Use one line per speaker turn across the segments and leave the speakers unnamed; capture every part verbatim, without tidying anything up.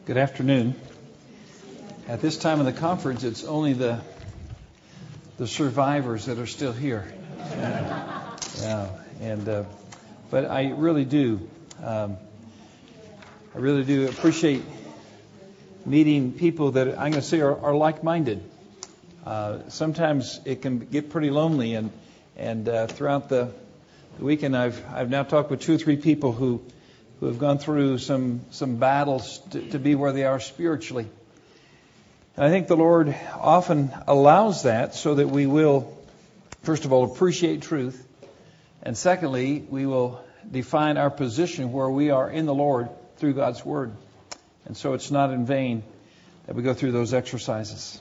Good afternoon. At this time of the conference, it's only the the survivors that are still here. Yeah, and uh, but I really do, um, I really do appreciate meeting people that I'm going to say are, are like-minded. Uh, sometimes it can get pretty lonely, and and uh, throughout the, the weekend, I've I've now talked with two or three people who. who have gone through some some battles to, to be where they are spiritually. And I think the Lord often allows that so that we will, first of all, appreciate truth, and secondly, we will define our position where we are in the Lord through God's Word. And so it's not in vain that we go through those exercises.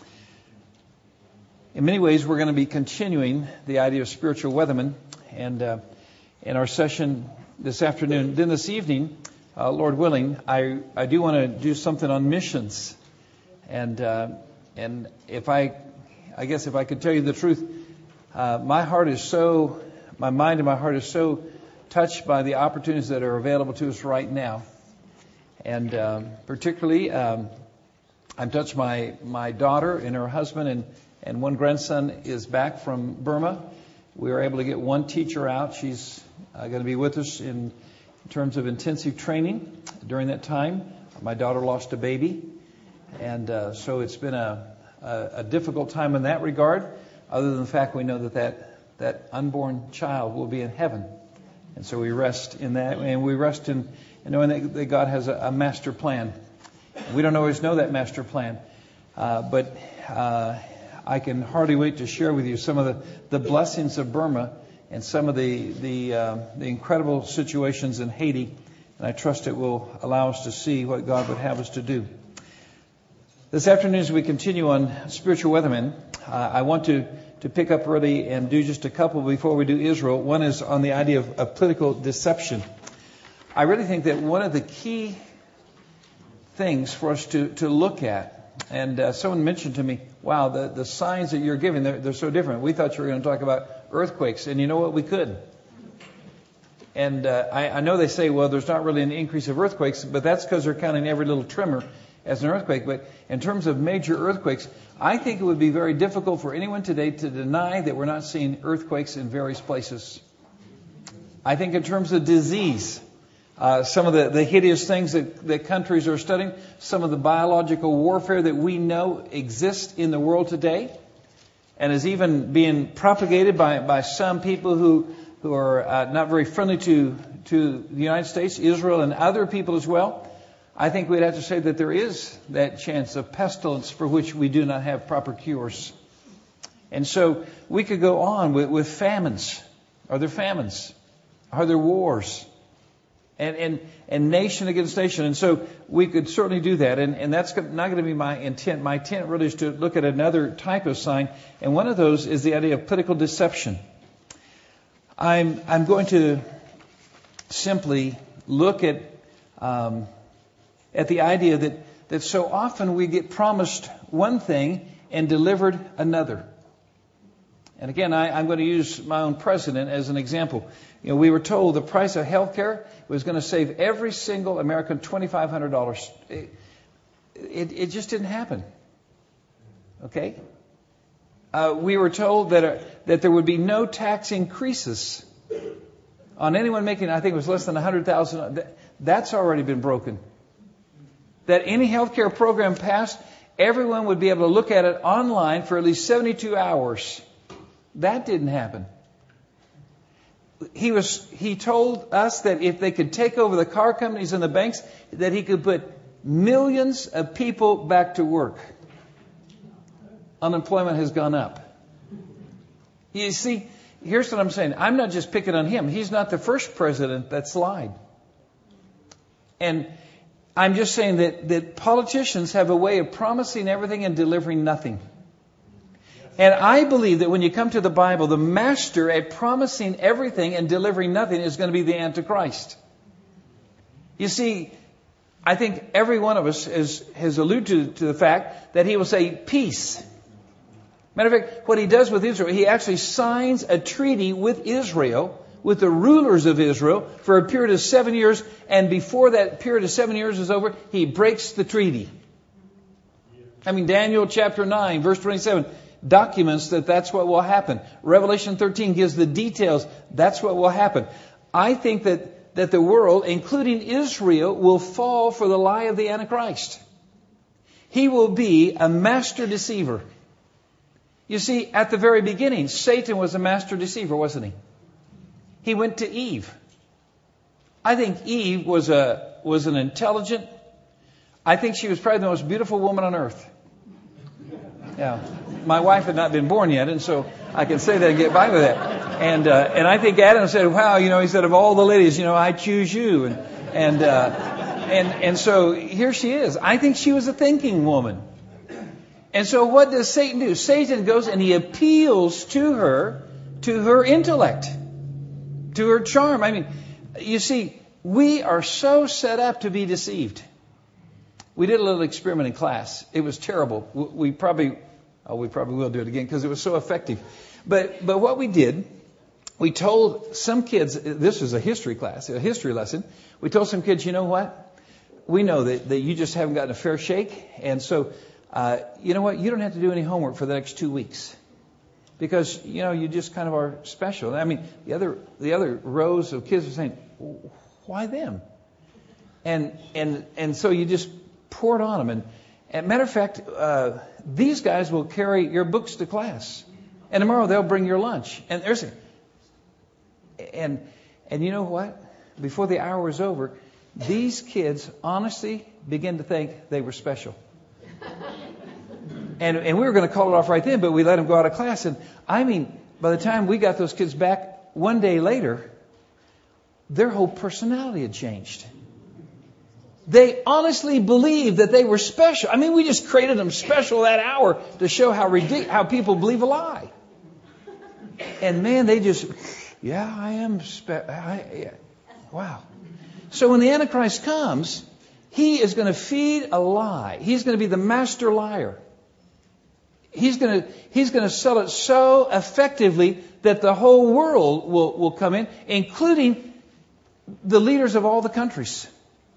In many ways, we're going to be continuing the idea of spiritual weathermen, and uh, in our session this afternoon. Then this evening, uh, Lord willing, I, I do want to do something on missions. And uh, and if I, I guess if I could tell you the truth, uh, my heart is so, my mind and my heart is so touched by the opportunities that are available to us right now. And um, particularly, um, I'm touched by my daughter and her husband, and, and one grandson is back from Burma. We were able to get one teacher out. She's uh, going to be with us in, in terms of intensive training during that time. My daughter lost a baby, and uh, so it's been a, a, a difficult time in that regard, other than the fact we know that, that that unborn child will be in heaven. And so we rest in that, and we rest in, in knowing that, that God has a, a master plan. We don't always know that master plan, uh, but uh, I can hardly wait to share with you some of the, the blessings of Burma and some of the the, uh, the incredible situations in Haiti. And I trust it will allow us to see what God would have us to do. This afternoon, as we continue on Spiritual Weathermen, uh, I want to, to pick up really and do just a couple before we do Israel. One is on the idea of, of political deception. I really think that one of the key things for us to, to look at, and uh, someone mentioned to me, wow, the, the signs that you're giving, they're, they're so different. We thought you were going to talk about earthquakes, and you know what? We could. And uh, I, I know they say, well, there's not really an increase of earthquakes, but that's because they're counting every little tremor as an earthquake. But in terms of major earthquakes, I think it would be very difficult for anyone today to deny that we're not seeing earthquakes in various places. I think in terms of disease, Uh, some of the, the hideous things that, that countries are studying, some of the biological warfare that we know exists in the world today and is even being propagated by, by some people who, who are uh, not very friendly to, to the United States, Israel, and other people as well. I think we'd have to say that there is that chance of pestilence for which we do not have proper cures. And so we could go on with, with famines. Are there famines? Are there wars? And, and and nation against nation. And so we could certainly do that. And, and that's not going to be my intent. My intent really is to look at another type of sign. And one of those is the idea of political deception. I'm I'm going to simply look at um, at the idea that, that so often we get promised one thing and delivered another. And again, I, I'm going to use my own president as an example. You know, we were told the price of health care was going to save every single American twenty-five hundred dollars. It, it, it just didn't happen. Okay? Uh, we were told that uh, that there would be no tax increases on anyone making, I think it was less than one hundred thousand dollars. That's already been broken. That any health care program passed, everyone would be able to look at it online for at least seventy-two hours. That didn't happen. He was. He told us that if they could take over the car companies and the banks, that he could put millions of people back to work. Unemployment has gone up. You see, here's what I'm saying. I'm not just picking on him. He's not the first president that's lied. And I'm just saying that, that politicians have a way of promising everything and delivering nothing. And I believe that when you come to the Bible, the master at promising everything and delivering nothing is going to be the Antichrist. You see, I think every one of us has, has alluded to, to the fact that he will say peace. Matter of fact, what he does with Israel, he actually signs a treaty with Israel with the rulers of Israel for a period of seven years. And before that period of seven years is over, he breaks the treaty. I mean, Daniel chapter nine, verse twenty-seven, documents that that's what will happen. Revelation thirteen gives the details. That's what will happen. I think that, that the world, including Israel, will fall for the lie of the Antichrist. He will be a master deceiver. You see, at the very beginning, Satan was a master deceiver, wasn't he? He went to Eve. I think Eve was a was an intelligent. I think she was probably the most beautiful woman on earth. Yeah, my wife had not been born yet, and so I can say that and get by with that. And uh, and I think Adam said, "Wow, you know," he said, "of all the ladies, you know, I choose you." And and uh, and and so here she is. I think she was a thinking woman. And so what does Satan do? Satan goes and he appeals to her, to her intellect, to her charm. I mean, you see, we are so set up to be deceived. We did a little experiment in class. It was terrible. We probably, oh, we probably will do it again because it was so effective. But but what we did, we told some kids, this was a history class, a history lesson. We told some kids, you know what? We know that, that you just haven't gotten a fair shake. And so, uh, you know what? You don't have to do any homework for the next two weeks. Because, you know, you just kind of are special. I mean, the other the other rows of kids were saying, why them? And and and so you just pour it on them. And, and matter of fact, uh, these guys will carry your books to class. And tomorrow they'll bring your lunch. And there's a, and and you know what? Before the hour was over, these kids honestly began to think they were special. And, and we were going to call it off right then, but we let them go out of class. And I mean, by the time we got those kids back one day later, their whole personality had changed. They honestly believed that they were special. I mean, we just created them special that hour to show how ridiculous, how people believe a lie. And man, they just, yeah, I am special. Yeah. Wow. So when the Antichrist comes, he is going to feed a lie. He's going to be the master liar. He's going to he's going to sell it so effectively that the whole world will, will come in, including the leaders of all the countries.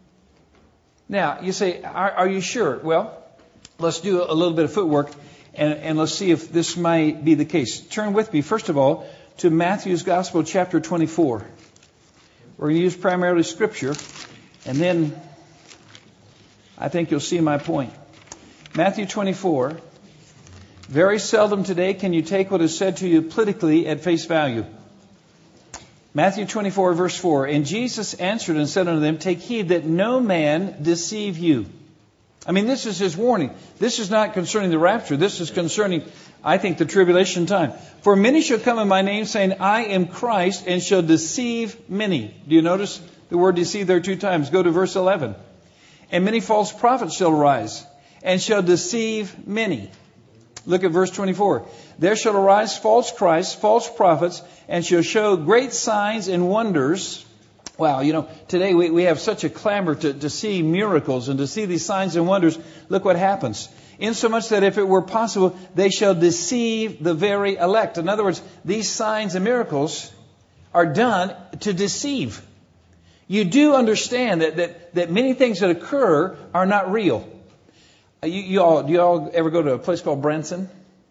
Now, you say, are, are you sure? Well, let's do a little bit of footwork, and, and let's see if this might be the case. Turn with me, first of all, to Matthew's Gospel, chapter twenty-four. We're going to use primarily Scripture, and then I think you'll see my point. Matthew twenty-four. Very seldom today can you take what is said to you politically at face value. Matthew twenty-four, verse four. And Jesus answered and said unto them, take heed that no man deceive you. I mean, this is his warning. This is not concerning the rapture. This is concerning, I think, the tribulation time. For many shall come in my name, saying, I am Christ, and shall deceive many. Do you notice the word deceive there two times? Go to verse eleven. And many false prophets shall arise, and shall deceive many. Look at verse twenty-four. There shall arise false Christs, false prophets, and shall show great signs and wonders. Wow, you know, today we, we have such a clamor to, to see miracles and to see these signs and wonders. Look what happens. Insomuch that if it were possible, they shall deceive the very elect. In other words, these signs and miracles are done to deceive. You do understand that, that, that many things that occur are not real. You, you all, do you all ever go to a place called Branson?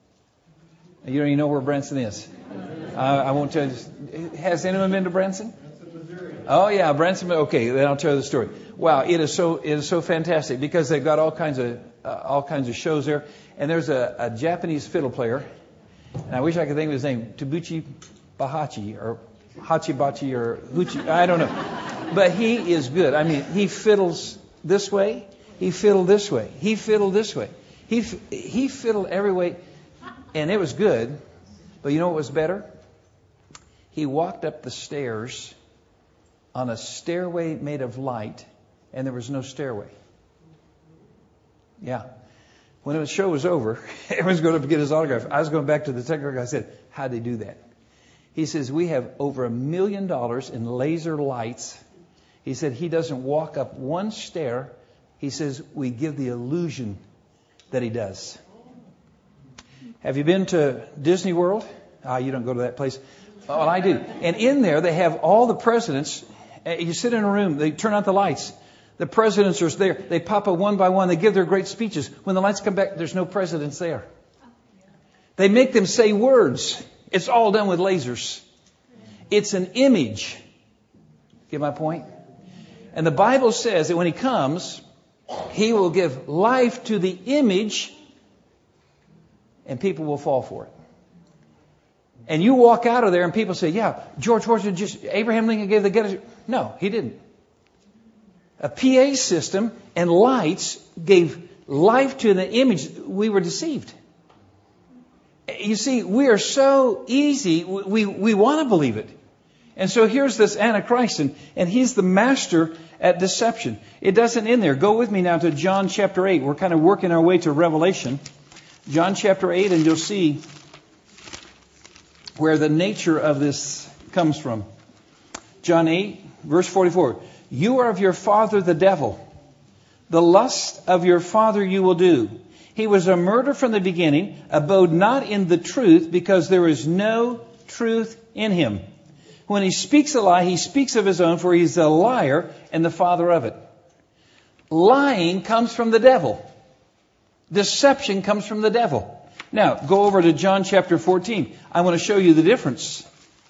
You don't even know where Branson is. Uh, I won't tell you. Has anyone been to Branson? Oh yeah, Branson. Okay, then I'll tell you the story. Wow, it is so it is so fantastic because they've got all kinds of uh, all kinds of shows there. And there's a, a Japanese fiddle player, and I wish I could think of his name, Tabuchi Bahachi or Hachibachi or Huchi. I don't know, but he is good. I mean, he fiddles this way. He fiddled this way. He fiddled this way. He he fiddled every way, and it was good. But you know what was better? He walked up the stairs on a stairway made of light, and there was no stairway. Yeah. When the show was over, everyone's going to get his autograph. I was going back to the technical guy. I said, how'd they do that? He says, we have over a million dollars in laser lights. He said he doesn't walk up one stair. He says, we give the illusion that he does. Have you been to Disney World? Ah, you don't go to that place. Well, I do. And in there, they have all the presidents. You sit in a room, they turn out the lights. The presidents are there. They pop up one by one. They give their great speeches. When the lights come back, there's no presidents there. They make them say words. It's all done with lasers. It's an image. Get my point? And the Bible says that when He comes, He will give life to the image, and people will fall for it. And you walk out of there and people say, yeah, George Washington just, Abraham Lincoln gave the Gettysburg. No, he didn't. A P A system and lights gave life to the image. We were deceived. You see, we are so easy, we, we want to believe it. And so here's this Antichrist, and, and he's the master at deception. It doesn't end there. Go with me now to John chapter eight. We're kind of working our way to Revelation. John chapter eight, and you'll see where the nature of this comes from. John eight, verse forty-four. You are of your father the devil. The lust of your father you will do. He was a murderer from the beginning, abode not in the truth, because there is no truth in him. When he speaks a lie, he speaks of his own, for he's a liar and the father of it. Lying comes from the devil. Deception comes from the devil. Now, go over to John chapter fourteen. I want to show you the difference.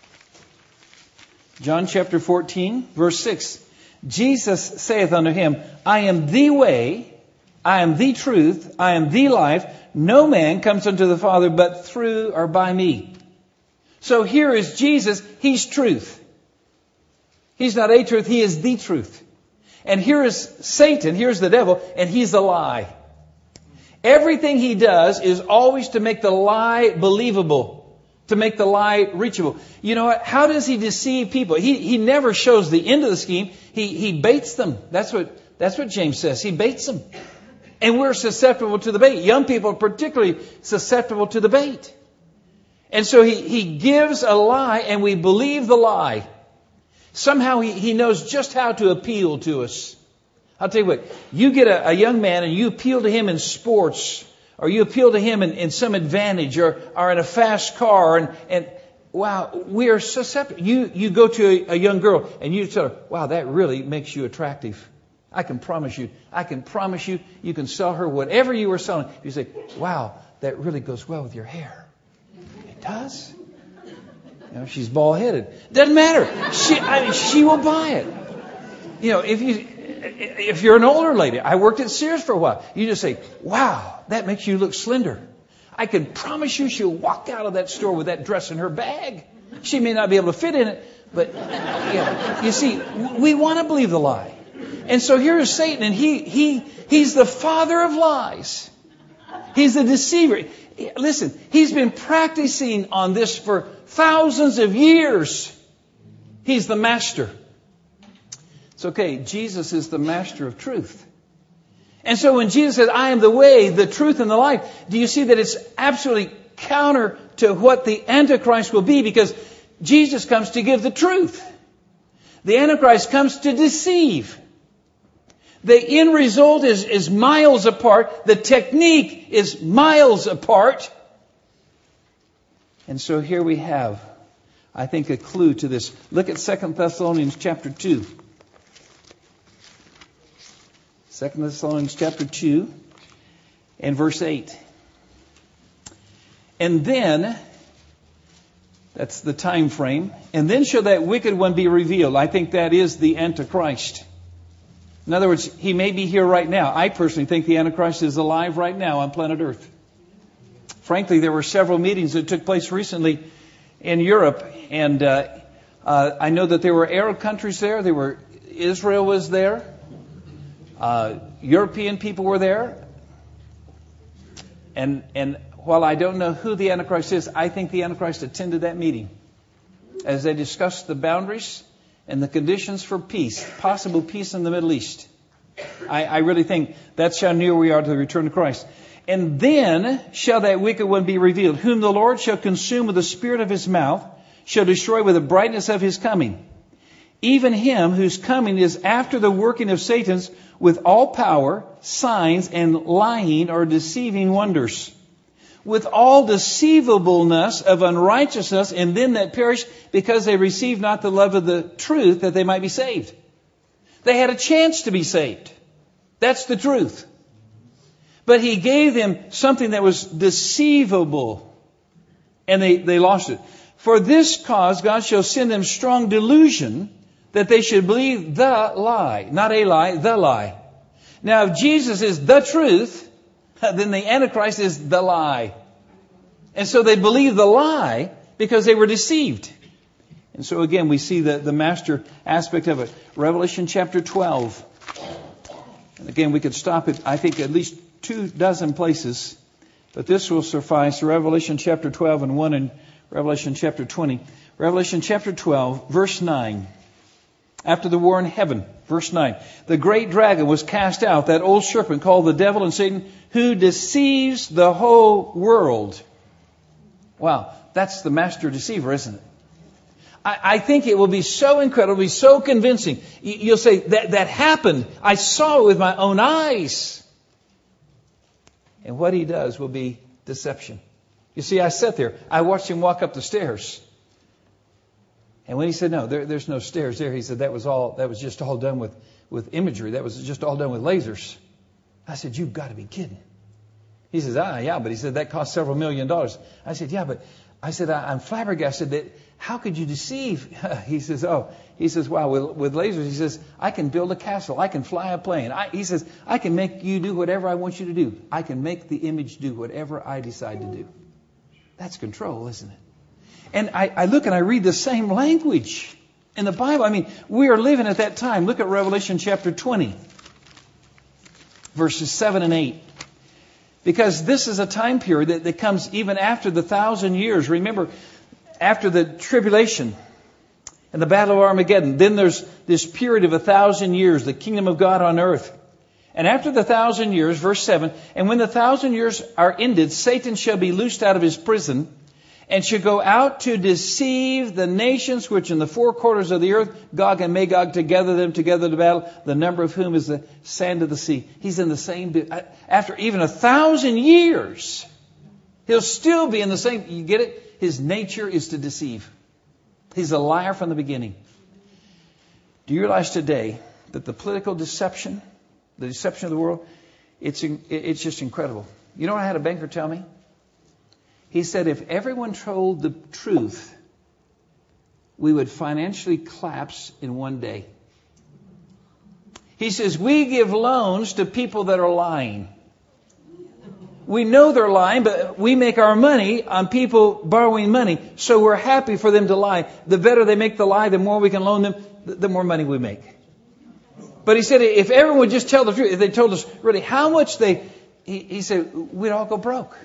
John chapter fourteen, verse six. Jesus saith unto him, I am the way, I am the truth, I am the life. No man comes unto the Father but through or by me. So here is Jesus. He's truth. He's not a truth. He is the truth. And here is Satan. Here's the devil. And he's the lie. Everything he does is always to make the lie believable, to make the lie reachable. You know what? How does he deceive people? He he never shows the end of the scheme. He he baits them. That's what that's what James says. He baits them. And we're susceptible to the bait. Young people are particularly susceptible to the bait. And so he, he gives a lie and we believe the lie. Somehow he, he knows just how to appeal to us. I'll tell you what, you get a, a young man and you appeal to him in sports, or you appeal to him in, in some advantage, or, or in a fast car, and, and wow, we are susceptible. You, you go to a, a young girl and you tell her, wow, that really makes you attractive. I can promise you, I can promise you, you can sell her whatever you were selling. You say, wow, that really goes well with your hair. It does. You know, she's bald-headed. Doesn't matter. She, I mean, she will buy it. You know, if you, if you're an older lady, I worked at Sears for a while. You just say, wow, that makes you look slender. I can promise you she'll walk out of that store with that dress in her bag. She may not be able to fit in it, but you know, you see, we want to believe the lie. And so here is Satan, and he he he's the father of lies. He's the deceiver. Listen, he's been practicing on this for thousands of years. He's the master. It's okay. Jesus is the master of truth. And so when Jesus says, I am the way, the truth, and the life, do you see that it's absolutely counter to what the Antichrist will be? Because Jesus comes to give the truth. The Antichrist comes to deceive. The end result is, is miles apart. The technique is miles apart. And so here we have, I think, a clue to this. Look at Second Thessalonians chapter two. Second Thessalonians chapter two and verse eight. And then, that's the time frame, and then shall that wicked one be revealed. I think that is the Antichrist. In other words, he may be here right now. I personally think the Antichrist is alive right now on planet Earth. Frankly, there were several meetings that took place recently in Europe, and uh, uh, I know that there were Arab countries there. There were Israel was there. Uh, European people were there. And and while I don't know who the Antichrist is, I think the Antichrist attended that meeting as they discussed the boundaries and the conditions for peace, possible peace in the Middle East. I, I really think that's how near we are to the return of Christ. And then shall that wicked one be revealed, whom the Lord shall consume with the spirit of his mouth, shall destroy with the brightness of his coming. Even him whose coming is after the working of Satan's with all power, signs, and lying or deceiving wonders, with all deceivableness of unrighteousness in them that perish, because they receive not the love of the truth, that they might be saved. They had a chance to be saved. That's the truth. But he gave them something that was deceivable, and they, they lost it. For this cause God shall send them strong delusion, that they should believe the lie. Not a lie, the lie. Now, if Jesus is the truth, then the Antichrist is the lie. And so they believed the lie because they were deceived. And so again, we see the, the master aspect of it. Revelation chapter twelve. And again, we could stop at, I think, at least two dozen places. But this will suffice. Revelation chapter twelve and one in Revelation chapter twenty. Revelation chapter twelve, verse nine. After the war in heaven, verse nine. The great dragon was cast out, that old serpent called the devil and Satan, who deceives the whole world. Wow, that's the master deceiver, isn't it? I, I think it will be so incredible, be so convincing. You'll say, that, that happened. I saw it with my own eyes. And what he does will be deception. You see, I sat there. I watched him walk up the stairs. And when he said, no, there, there's no stairs there, he said that was all, that was just all done with, with imagery. That was just all done with lasers. I said, you've got to be kidding. He says, ah, yeah, but he said that cost several million dollars. I said, yeah, but I said, I, I'm flabbergasted that how could you deceive? He says, oh, he says, wow, with, with lasers, he says, I can build a castle. I can fly a plane. I, he says, I can make you do whatever I want you to do. I can make the image do whatever I decide to do. That's control, isn't it? And I, I look and I read the same language in the Bible. I mean, we are living at that time. Look at Revelation chapter twenty, verses seven and eight. Because this is a time period that, that comes even after the thousand years. Remember, after the tribulation and the battle of Armageddon, then there's this period of a thousand years, the kingdom of God on earth. And after the thousand years, verse seven, and when the thousand years are ended, Satan shall be loosed out of his prison, and shall go out to deceive the nations which in the four quarters of the earth, Gog and Magog, to gather them together to battle, the number of whom is the sand of the sea. He's in the same, after even a thousand years, he'll still be in the same, you get it? His nature is to deceive. He's a liar from the beginning. Do you realize today that the political deception, the deception of the world, it's, it's just incredible. You know what I had a banker tell me? He said, if everyone told the truth, we would financially collapse in one day. He says, we give loans to people that are lying. We know they're lying, but we make our money on people borrowing money. So we're happy for them to lie. The better they make the lie, the more we can loan them, the more money we make. But he said, if everyone would just tell the truth, if they told us really how much they, he, he said, we'd all go broke.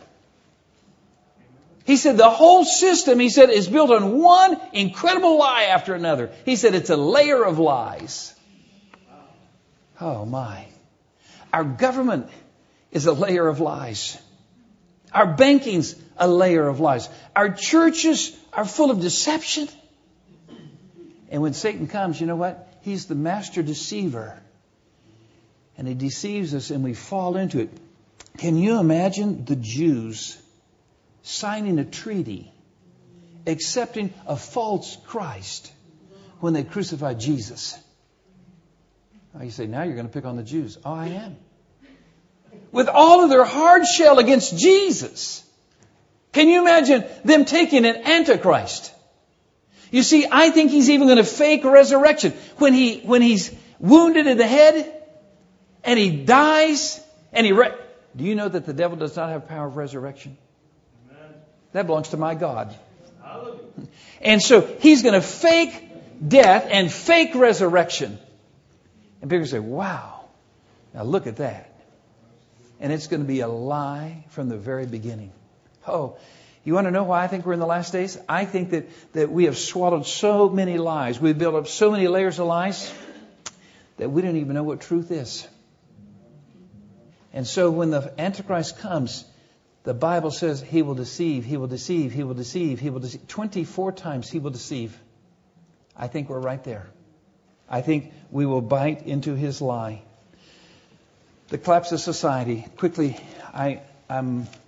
He said the whole system, he said, is built on one incredible lie after another. He said it's a layer of lies. Oh my. Our government is a layer of lies. Our banking's a layer of lies. Our churches are full of deception. And when Satan comes, you know what? He's the master deceiver. And he deceives us and we fall into it. Can you imagine the Jews signing a treaty, accepting a false Christ when they crucified Jesus? Oh, you say, now you're going to pick on the Jews. Oh, I am. With all of their hard shell against Jesus. Can you imagine them taking an Antichrist? You see, I think he's even going to fake resurrection. When he when he's wounded in the head and he dies and he... Re- Do you know that the devil does not have power of resurrection? That belongs to my God. And so he's going to fake death and fake resurrection. And people say, wow, now look at that. And it's going to be a lie from the very beginning. Oh, you want to know why I think we're in the last days? I think that, that we have swallowed so many lies. We've built up so many layers of lies that we don't even know what truth is. And so when the Antichrist comes, the Bible says he will deceive, he will deceive, he will deceive, he will deceive. twenty-four times he will deceive. I think we're right there. I think we will bite into his lie. The collapse of society. Quickly, I, I'm,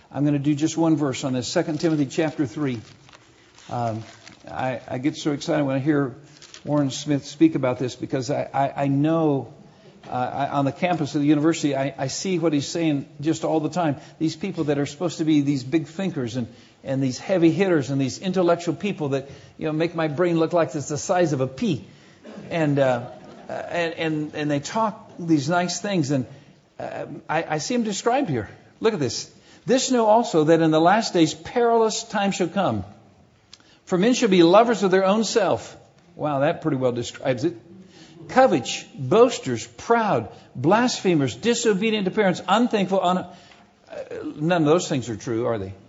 I'm going to do just one verse on this, Second Timothy chapter three. Um, I, I get so excited when I hear Warren Smith speak about this because I, I, I know uh, I, on the campus of the university, I, I see what he's saying just all the time. These people that are supposed to be these big thinkers and, and these heavy hitters and these intellectual people that, you know, make my brain look like it's the size of a pea. And, uh, and, and, and they talk these nice things. And uh, I, I see them described here. Look at this. This know also that in the last days perilous times shall come. For men shall be lovers of their own self. Wow, that pretty well describes it. Covetous, boasters, proud, blasphemers, disobedient to parents, unthankful. Un- uh, none of those things are true, are they?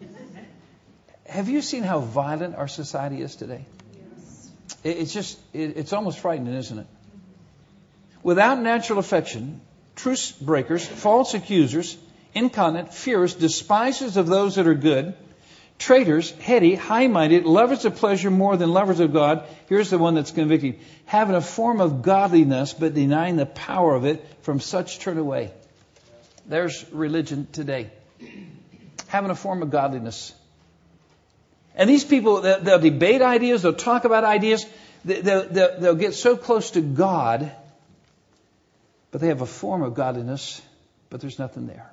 Have you seen how violent our society is today? Yes. It, it's just, it, it's almost frightening, isn't it? Without natural affection, truce breakers, false accusers, incontinent, fierce, despisers of those that are good, traitors, heady, high-minded, lovers of pleasure more than lovers of God. Here's the one that's convicting. Having a form of godliness, but denying the power of it, from such turn away. There's religion today. Having a form of godliness. And these people, they'll debate ideas, they'll talk about ideas, they'll, they'll, they'll get so close to God, but they have a form of godliness, but there's nothing there.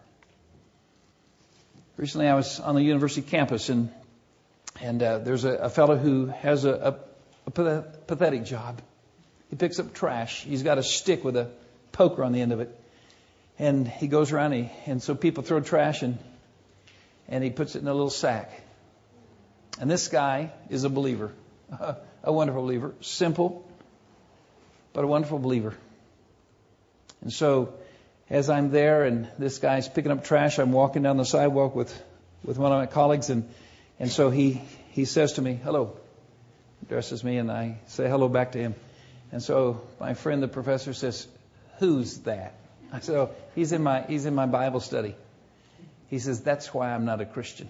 Recently, I was on the university campus, and and uh, there's a, a fellow who has a, a, a pathetic job. He picks up trash. He's got a stick with a poker on the end of it, and he goes around, and, he, and so people throw trash, and and he puts it in a little sack. And this guy is a believer, a, a wonderful believer, simple, but a wonderful believer. And so, as I'm there and this guy's picking up trash, I'm walking down the sidewalk with, with one of my colleagues, and and so he, he says to me, hello, addresses me, and I say hello back to him. And so my friend, the professor, says, who's that? I said, oh, he's in my he's in my Bible study. He says, that's why I'm not a Christian.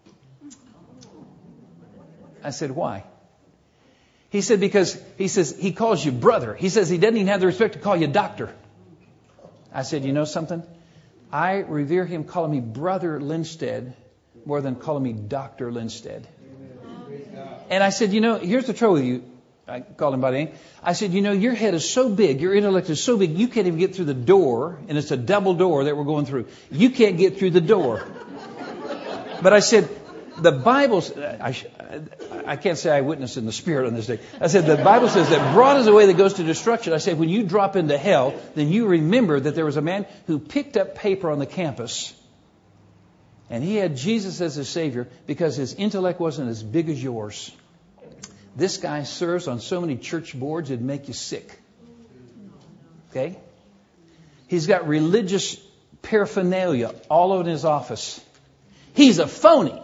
I said, why? He said, because he says he calls you brother. He says he doesn't even have the respect to call you doctor. I said, you know something? I revere him calling me Brother Lindstedt more than calling me Doctor Lindstedt. And I said, you know, here's the trouble with you. I called him by name. I said, you know, your head is so big, your intellect is so big, you can't even get through the door, and it's a double door that we're going through. You can't get through the door. But I said, the Bible, I, I can't say I witnessed in the Spirit on this day. I said, the Bible says that broad is the way that goes to destruction. I said, when you drop into hell, then you remember that there was a man who picked up paper on the campus, and he had Jesus as his Savior because his intellect wasn't as big as yours. This guy serves on so many church boards, it'd make you sick. Okay? He's got religious paraphernalia all over in his office. He's a phony.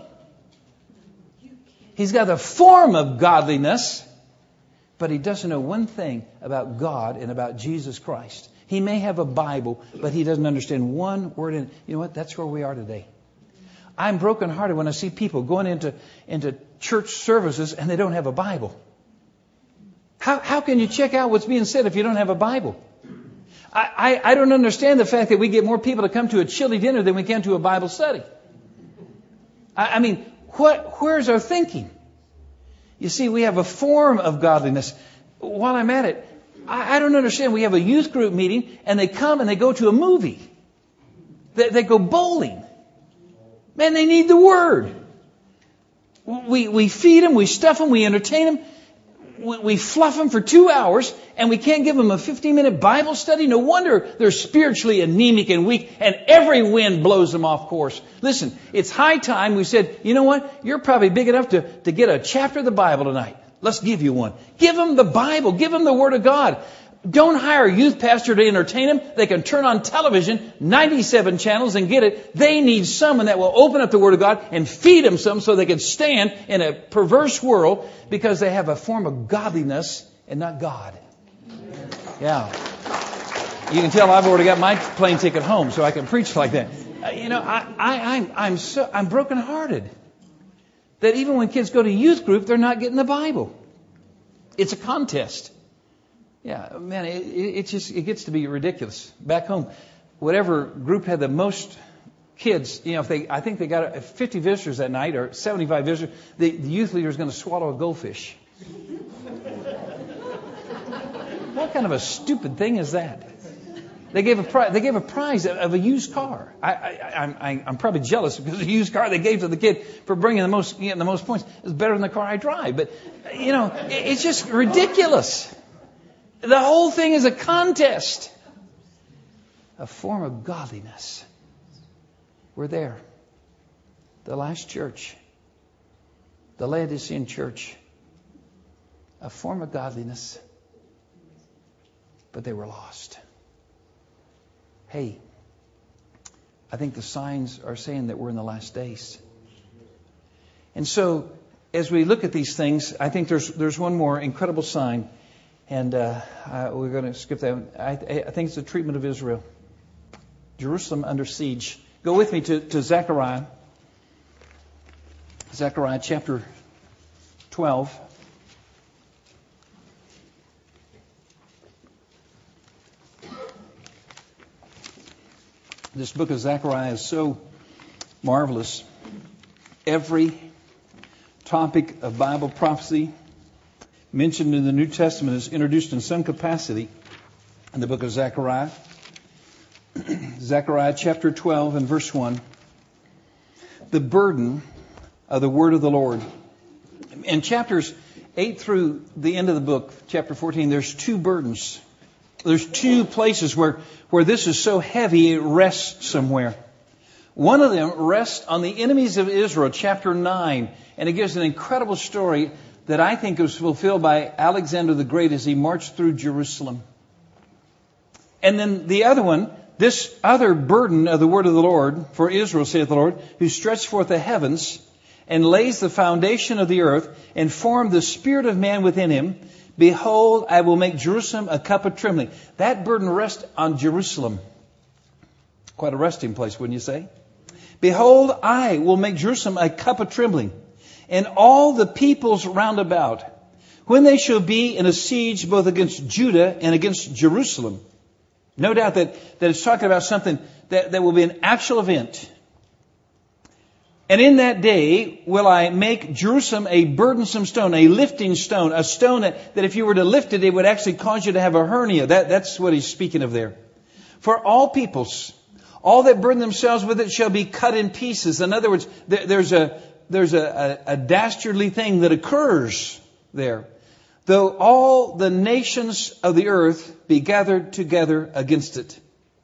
He's got a form of godliness, but he doesn't know one thing about God and about Jesus Christ. He may have a Bible, but he doesn't understand one word in it. You know what? That's where we are today. I'm brokenhearted when I see people going into, into church services and they don't have a Bible. How, how can you check out what's being said if you don't have a Bible? I, I, I don't understand the fact that we get more people to come to a chili dinner than we can to a Bible study. I, I mean, what, where's our thinking? You see, we have a form of godliness. While I'm at it, I, I don't understand. We have a youth group meeting and they come and they go to a movie. They, they go bowling. Man, they need the Word. We, we feed them, we stuff them, we entertain them. We, we fluff them for two hours and we can't give them a fifteen minute Bible study. No wonder they're spiritually anemic and weak and every wind blows them off course. Listen, it's high time we said, you know what? You're probably big enough to, to get a chapter of the Bible tonight. Let's give you one. Give them the Bible. Give them the Word of God. Don't hire a youth pastor to entertain them. They can turn on television, ninety-seven channels, and get it. They need someone that will open up the Word of God and feed them some so they can stand in a perverse world because they have a form of godliness and not God. Yeah. You can tell I've already got my plane ticket home so I can preach like that. Uh, you know, I, I, I'm, I'm so, I'm brokenhearted that even when kids go to youth group, they're not getting the Bible. It's a contest. Yeah, man, it, it just it gets to be ridiculous. Back home, whatever group had the most kids, you know, if they, I think they got fifty visitors that night or seventy-five visitors, the, the youth leader is going to swallow a goldfish. What kind of a stupid thing is that? They gave a prize. They gave a prize of a used car. I, I, I'm, I, I'm probably jealous because the used car they gave to the kid for bringing the most, getting the most points is better than the car I drive. But you know, it, it's just ridiculous. The whole thing is a contest, a form of godliness. We're there. The last church, the Laodicean church, a form of godliness, but they were lost. Hey, I think the signs are saying that we're in the last days. And so, as we look at these things, I think there's there's one more incredible sign, and uh, uh, we're going to skip that one. I, I think it's the treatment of Israel. Jerusalem under siege. Go with me to, to Zechariah. Zechariah chapter twelve. This book of Zechariah is so marvelous. Every topic of Bible prophecy mentioned in the New Testament is introduced in some capacity in the book of Zechariah. Zechariah chapter twelve and verse one. The burden of the word of the Lord. In chapters eight through the end of the book, chapter fourteen, there's two burdens. There's two places where, where this is so heavy it rests somewhere. One of them rests on the enemies of Israel, chapter nine. And it gives an incredible story that I think was fulfilled by Alexander the Great as he marched through Jerusalem. And then the other one, this other burden of the word of the Lord for Israel, saith the Lord, who stretched forth the heavens and lays the foundation of the earth and formed the spirit of man within him. Behold, I will make Jerusalem a cup of trembling. That burden rests on Jerusalem. Quite a resting place, wouldn't you say? Behold, I will make Jerusalem a cup of trembling, and all the peoples round about, when they shall be in a siege both against Judah and against Jerusalem. No doubt that, that it's talking about something that, that will be an actual event. And in that day will I make Jerusalem a burdensome stone, a lifting stone, a stone that, that if you were to lift it, it would actually cause you to have a hernia. That, that's what he's speaking of there. For all peoples, all that burden themselves with it shall be cut in pieces. In other words, there, there's a there's a, a, a dastardly thing that occurs there. Though all the nations of the earth be gathered together against it.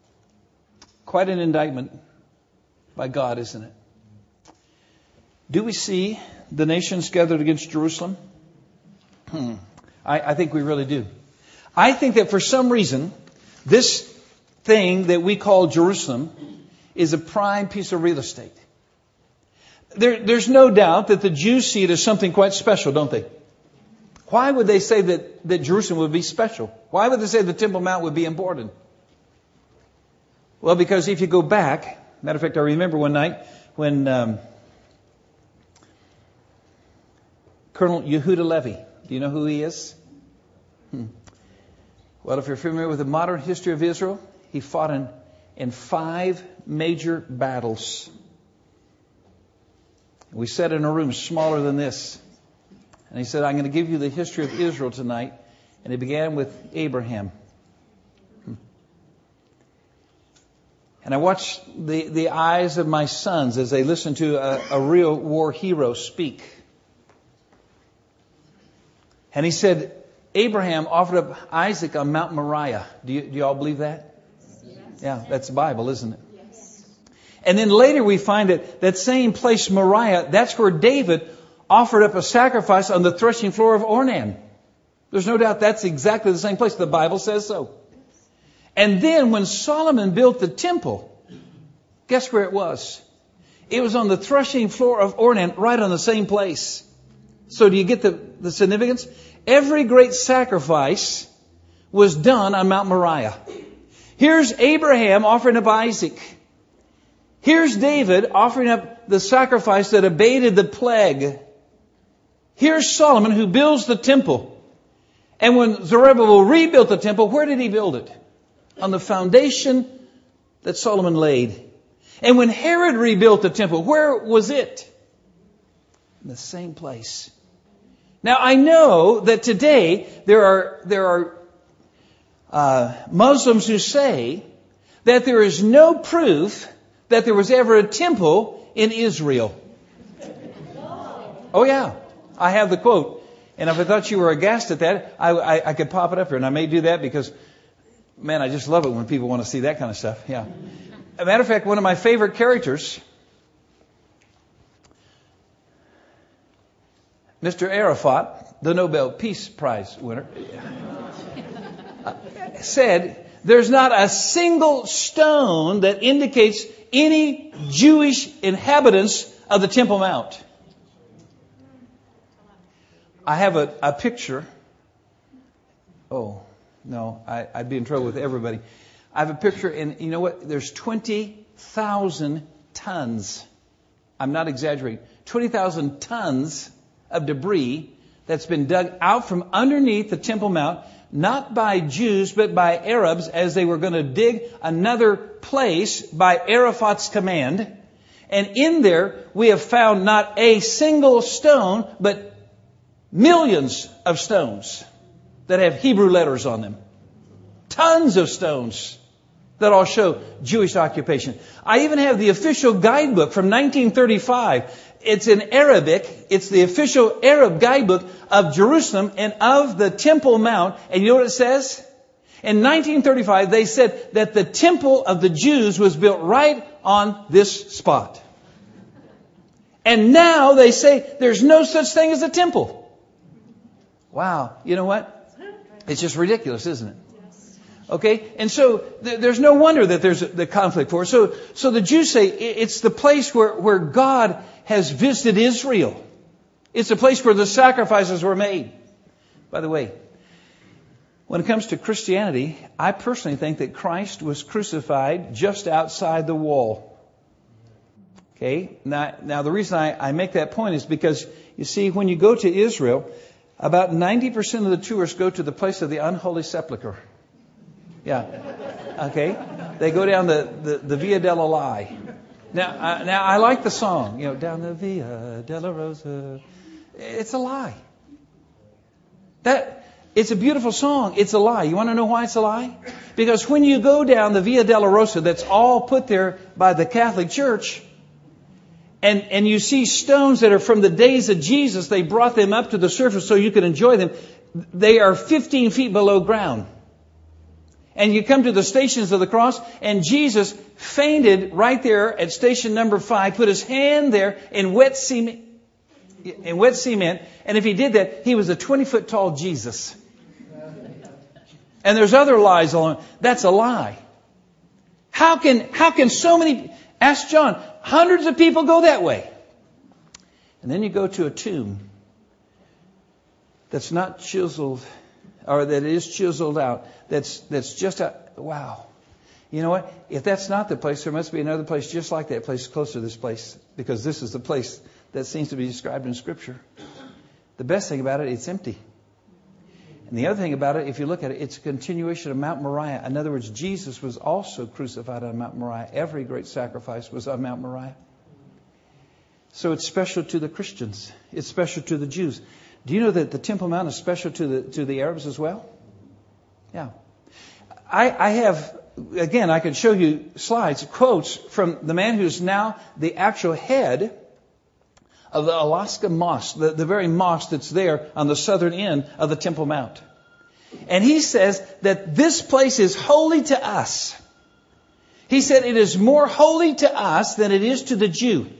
Quite an indictment by God, isn't it? Do we see the nations gathered against Jerusalem? Hmm. I, I think we really do. I think that for some reason, this thing that we call Jerusalem is a prime piece of real estate. There, there's no doubt that the Jews see it as something quite special, don't they? Why would they say that, that Jerusalem would be special? Why would they say the Temple Mount would be important? Well, because if you go back, matter of fact, I remember one night when um, Colonel Yehuda Levy, do you know who he is? Hmm. Well, if you're familiar with the modern history of Israel, he fought in, in five major battles. We sat in a room smaller than this. And he said, I'm going to give you the history of Israel tonight. And it began with Abraham. And I watched the, the eyes of my sons as they listened to a, a real war hero speak. And he said, Abraham offered up Isaac on Mount Moriah. Do you, do you all believe that? Yes. Yeah, that's the Bible, isn't it? Yes. And then later we find that that same place, Moriah, that's where David offered up a sacrifice on the threshing floor of Ornan. There's no doubt that's exactly the same place. The Bible says so. And then when Solomon built the temple, guess where it was? It was on the threshing floor of Ornan, right on the same place. So do you get the, the significance? Every great sacrifice was done on Mount Moriah. Here's Abraham offering up Isaac. Here's David offering up the sacrifice that abated the plague. Here's Solomon who builds the temple. And when Zerubbabel rebuilt the temple, where did he build it? On the foundation that Solomon laid. And when Herod rebuilt the temple, where was it? In the same place. Now, I know that today there are there are uh, Muslims who say that there is no proof that there was ever a temple in Israel. Oh, yeah. I have the quote. And if I thought you were aghast at that, I, I, I could pop it up here. And I may do that because, man, I just love it when people want to see that kind of stuff. Yeah. As a matter of fact, one of my favorite characters, Mister Arafat, the Nobel Peace Prize winner, said, there's not a single stone that indicates any Jewish inhabitants of the Temple Mount. I have a, a picture. Oh, no, I, I'd be in trouble with everybody. I have a picture, and you know what? There's twenty thousand tons. I'm not exaggerating. twenty thousand tons of debris that's been dug out from underneath the Temple Mount, not by Jews, but by Arabs, as they were going to dig another place by Arafat's command. And in there, we have found not a single stone, but millions of stones that have Hebrew letters on them. Tons of stones that all show Jewish occupation. I even have the official guidebook from nineteen thirty-five. It's in Arabic. It's the official Arab guidebook of Jerusalem and of the Temple Mount. And you know what it says? In nineteen thirty-five, they said that the temple of the Jews was built right on this spot. And now they say there's no such thing as a temple. Wow. You know what? It's just ridiculous, isn't it? Okay, and so th- there's no wonder that there's a, the conflict for it. So, so the Jews say it's the place where, where God has visited Israel. It's the place where the sacrifices were made. By the way, when it comes to Christianity, I personally think that Christ was crucified just outside the wall. Okay, now, now the reason I, I make that point is because, you see, when you go to Israel, about ninety percent of the tourists go to the place of the unholy sepulchre. Yeah. Okay. They go down the, the, the Via della Lie. Now, uh, now I like the song, you know, down the Via della Rosa. It's a lie. That, it's a beautiful song. It's a lie. You want to know why it's a lie? Because when you go down the Via della Rosa, that's all put there by the Catholic Church, and, and you see stones that are from the days of Jesus, they brought them up to the surface so you can enjoy them. They are fifteen feet below ground. And you come to the Stations of the Cross, and Jesus fainted right there at station number five, put his hand there in wet cement, in wet cement, and if he did that, he was a twenty-foot tall Jesus. And there's other lies along. That's a lie. How can how can so many? Ask John. Hundreds of people go that way, and then you go to a tomb that's not chiseled, or that is chiseled out. That's that's just a wow. You know what? If that's not the place, there must be another place just like that place close to this place, because this is the place that seems to be described in Scripture. The best thing about it, it's empty. And the other thing about it, if you look at it, it's a continuation of Mount Moriah. In other words, Jesus was also crucified on Mount Moriah. Every great sacrifice was on Mount Moriah. So it's special to the Christians. It's special to the Jews. Do you know that the Temple Mount is special to the to the Arabs as well? Yeah. I, I have, again, I could show you slides, quotes from the man who's now the actual head of the Alaska Mosque, the, the very mosque that's there on the southern end of the Temple Mount. And he says that this place is holy to us. He said it is more holy to us than it is to the Jew.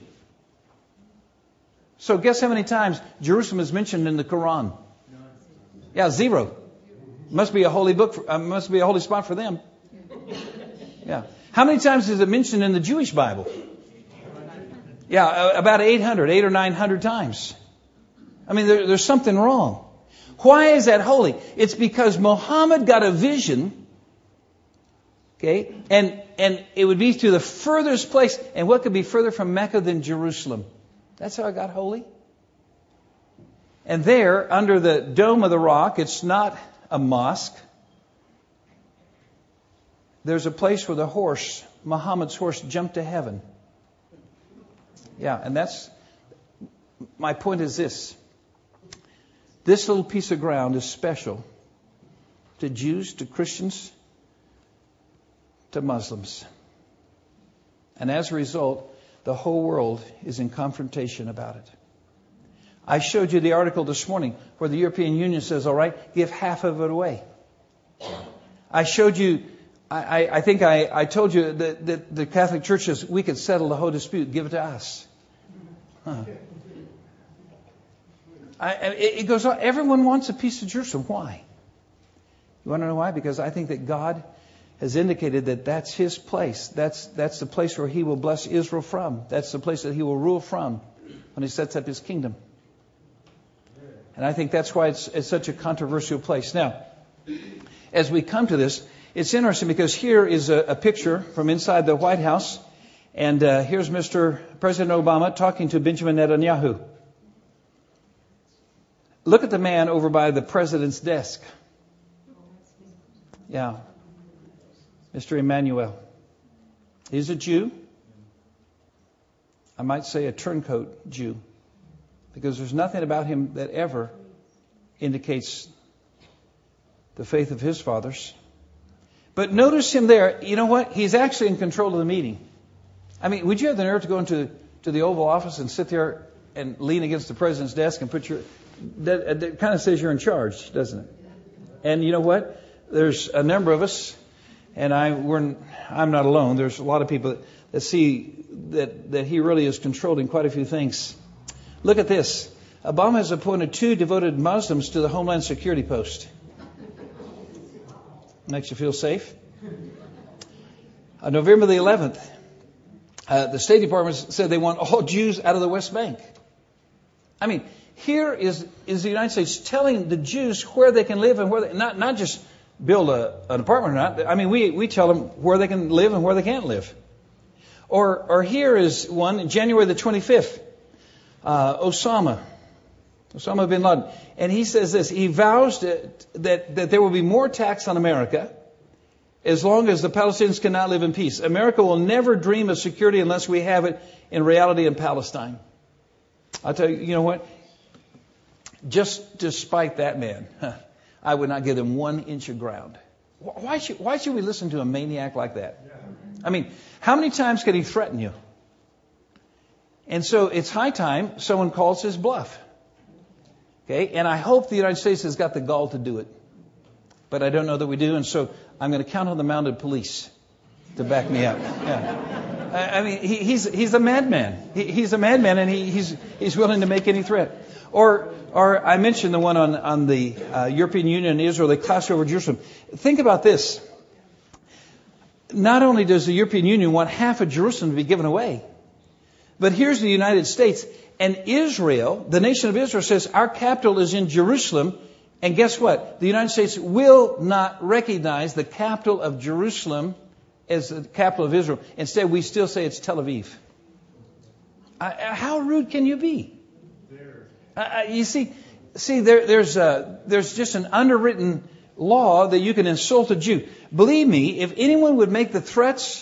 So guess how many times Jerusalem is mentioned in the Quran? Yeah, zero. Must be a holy book. For, uh, must be a holy spot for them. Yeah. How many times is it mentioned in the Jewish Bible? Yeah, uh, about eight hundred, eight or nine hundred times. I mean, there, there's something wrong. Why is that holy? It's because Muhammad got a vision. Okay, and and it would be to the furthest place. And what could be further from Mecca than Jerusalem? That's how it got holy. And there, under the dome of the rock, it's not a mosque. there's a place where the horse, Muhammad's horse, jumped to heaven. Yeah, and that's, my point is this. This little piece of ground is special to Jews, to Christians, to Muslims. And as a result, the whole world is in confrontation about it. I showed you the article this morning where the European Union says, all right, give half of it away. I showed you, I, I, I think I, I told you that, that the Catholic Church says we could settle the whole dispute, give it to us. Huh. I, it goes on. Everyone wants a piece of Jerusalem. Why? You want to know why? Because I think that God has indicated that that's His place. That's that's the place where He will bless Israel from. That's the place that He will rule from when He sets up His kingdom. And I think that's why it's, it's such a controversial place. Now, as we come to this, it's interesting because here is a, a picture from inside the White House. And uh, here's Mister President Obama talking to Benjamin Netanyahu. Look at the man over by the president's desk. Yeah. Mister Emmanuel. He's a Jew. I might say a turncoat Jew. Because there's nothing about him that ever indicates the faith of his fathers. But notice him there. You know what? He's actually in control of the meeting. I mean, would you have the nerve to go into to the Oval Office and sit there and lean against the president's desk and put your... That, that kind of says you're in charge, doesn't it? And you know what? There's a number of us, and I, we're, I'm not alone. There's a lot of people that, that see that, that he really is controlling quite a few things. Look at this. Obama has appointed two devoted Muslims to the Homeland Security post. Makes you feel safe. On November the eleventh, uh, the State Department said they want all Jews out of the West Bank. I mean, here is, is the United States telling the Jews where they can live and where they, not, not just build a, an apartment or not. I mean, we, we tell them where they can live and where they can't live. Or, or here is one, January the twenty-fifth, uh, Osama, Osama bin Laden. And he says this, he vows that, that, that there will be more tax on America as long as the Palestinians cannot live in peace. America will never dream of security unless we have it in reality in Palestine. I'll tell you, you know what? Just despite that man, I would not give them one inch of ground. Why should, why should we listen to a maniac like that? I mean, how many times can he threaten you? And so it's high time someone calls his bluff. Okay, and I hope the United States has got the gall to do it. But I don't know that we do, and so I'm going to count on the mounted police to back me up. Yeah. I, I mean, he, he's he's a madman. He, he's a madman, and he, he's he's willing to make any threat. Or or I mentioned the one on on the uh, European Union and Israel. They clash over Jerusalem. Think about this. Not only does the European Union want half of Jerusalem to be given away, but here's the United States. And Israel, the nation of Israel, says our capital is in Jerusalem. And guess what? The United States will not recognize the capital of Jerusalem as the capital of Israel. Instead, we still say it's Tel Aviv. Uh, how rude can you be? Uh, you see, see, there, there's a, there's just an underwritten law that you can insult a Jew. Believe me, if anyone would make the threats...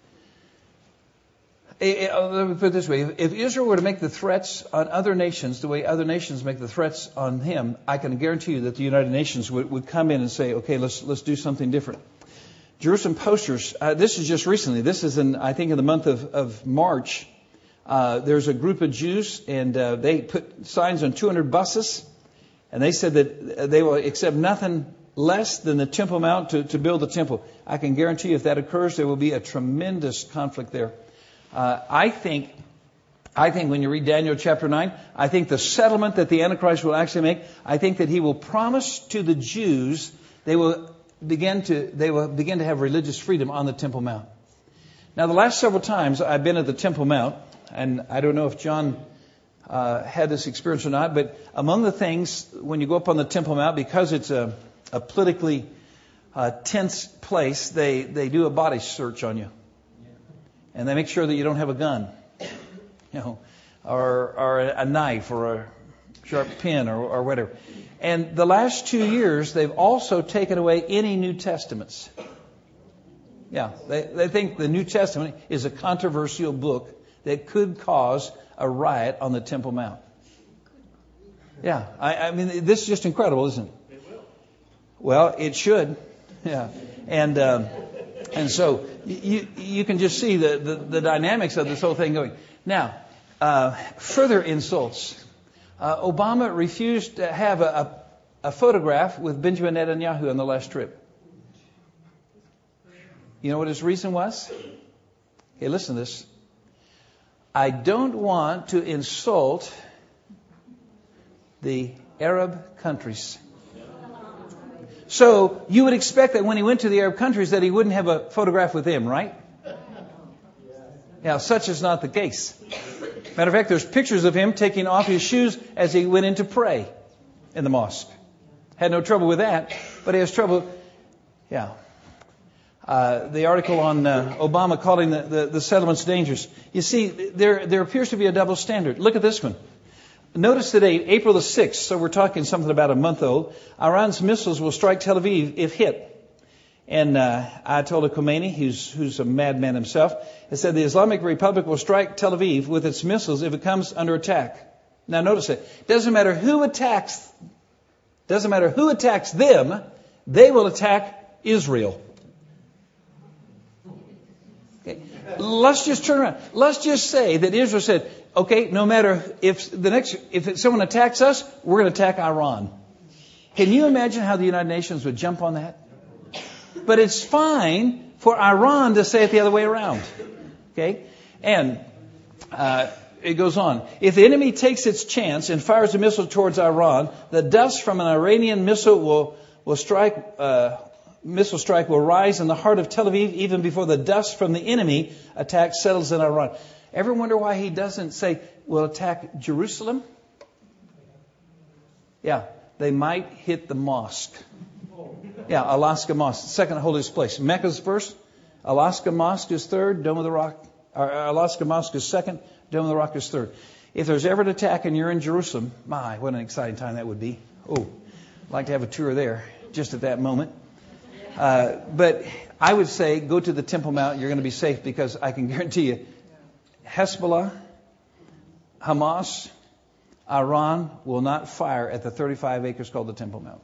Let me put it this way. If Israel were to make the threats on other nations the way other nations make the threats on him, I can guarantee you that the United Nations would, would come in and say, okay, let's let's do something different. Jerusalem posters, uh, this is just recently. This is, in I think, in the month of, of March. Uh, there's a group of Jews, and uh, they put signs on two hundred buses, and they said that they will accept nothing less than the Temple Mount to, to build the temple. I can guarantee you if that occurs, there will be a tremendous conflict there. Uh, I think, I think when you read Daniel chapter nine, I think the settlement that the Antichrist will actually make, I think that he will promise to the Jews they will begin to they will begin to have religious freedom on the Temple Mount. Now, the last several times I've been at the Temple Mount, and I don't know if John uh, had this experience or not, but among the things when you go up on the Temple Mount, because it's a, a politically uh, tense place, they they do a body search on you. And they make sure that you don't have a gun, you know, or, or a knife or a sharp pin or, or whatever. And the last two years, they've also taken away any New Testaments. Yeah, they, they think the New Testament is a controversial book that could cause a riot on the Temple Mount. Yeah, I, I mean, this is just incredible, isn't it? It will. Well, it should. Yeah, and um, and so you you can just see the, the, the dynamics of this whole thing going. Now, uh, further insults. Uh, Obama refused to have a, a, a photograph with Benjamin Netanyahu on the last trip. You know what his reason was? Hey, listen to this. I don't want to insult the Arab countries. So you would expect that when he went to the Arab countries that he wouldn't have a photograph with them, right? Now, such is not the case. Matter of fact, there's pictures of him taking off his shoes as he went in to pray in the mosque. Had no trouble with that, but he has trouble. Yeah. Uh, the article on uh, Obama calling the, the, the settlements dangerous. You see, there there appears to be a double standard. Look at this one. Notice the date, April the sixth, so we're talking something about a month old. Iran's missiles will strike Tel Aviv if hit. And uh, Ayatollah Khomeini, who's, who's a madman himself, has said the Islamic Republic will strike Tel Aviv with its missiles if it comes under attack. Now notice it. Doesn't matter who attacks, doesn't matter who attacks them, they will attack Israel. Okay. Let's just turn around. Let's just say that Israel said, okay, no matter if the next, if someone attacks us, we're going to attack Iran. Can you imagine how the United Nations would jump on that? But it's fine for Iran to say it the other way around. Okay? And uh, it goes on. If the enemy takes its chance and fires a missile towards Iran, the dust from an Iranian missile will, will strike, uh, missile strike will rise in the heart of Tel Aviv even before the dust from the enemy attack settles in Iran. Ever wonder why he doesn't say, we'll attack Jerusalem? Yeah, they might hit the mosque. Yeah, Alaska Mosque, second holiest place. Mecca's first, Alaska Mosque is third, Dome of the Rock, or Alaska Mosque is second, Dome of the Rock is third. If there's ever an attack and you're in Jerusalem, my, what an exciting time that would be. Oh, I'd like to have a tour there just at that moment. Uh, but I would say go to the Temple Mount, you're going to be safe because I can guarantee you Hezbollah, Hamas, Iran will not fire at the thirty-five acres called the Temple Mount.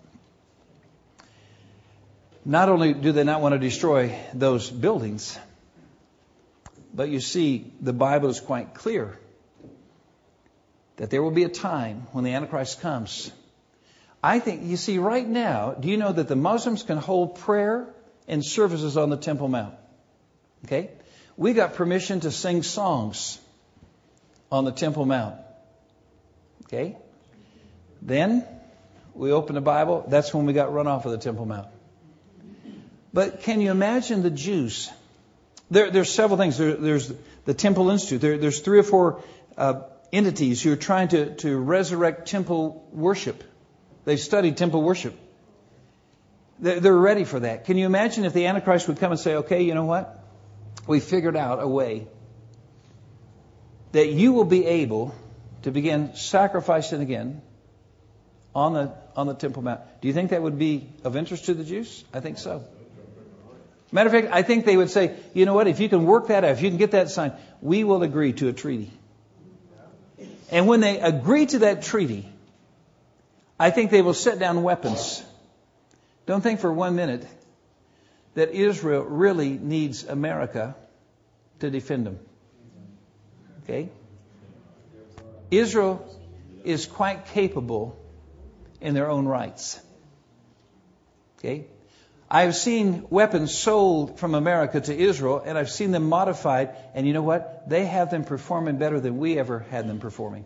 Not only do they not want to destroy those buildings, but you see, the Bible is quite clear that there will be a time when the Antichrist comes. I think, you see, right now, do you know that the Muslims can hold prayer and services on the Temple Mount? Okay? We got permission to sing songs on the Temple Mount. Okay? Then we open the Bible. That's when we got run off of the Temple Mount. But can you imagine the Jews? There, there's several things. There, there's the Temple Institute. There, there's three or four uh, entities who are trying to, to resurrect temple worship. They've studied temple worship. They're, they're ready for that. Can you imagine if the Antichrist would come and say, okay, you know what? We figured out a way that you will be able to begin sacrificing again on the on the Temple Mount. Do you think that would be of interest to the Jews? I think so. Matter of fact, I think they would say, you know what, if you can work that out, if you can get that signed, we will agree to a treaty. And when they agree to that treaty, I think they will set down weapons. Don't think for one minute that Israel really needs America to defend them. Okay? Israel is quite capable in their own rights. Okay? I've seen weapons sold from America to Israel, and I've seen them modified, and you know what? They have them performing better than we ever had them performing.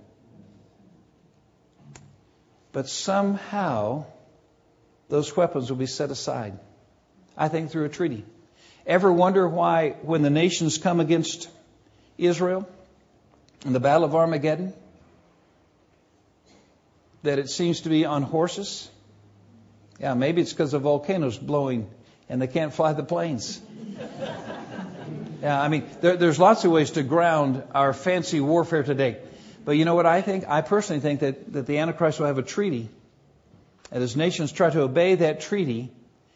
But somehow, those weapons will be set aside. I think through a treaty. Ever wonder why when the nations come against Israel in the Battle of Armageddon, that it seems to be on horses? Yeah, maybe it's because the volcano's blowing and they can't fly the planes. Yeah, I mean, there, there's lots of ways to ground our fancy warfare today. But you know what I think? I personally think that, that the Antichrist will have a treaty. And as nations try to obey that treaty,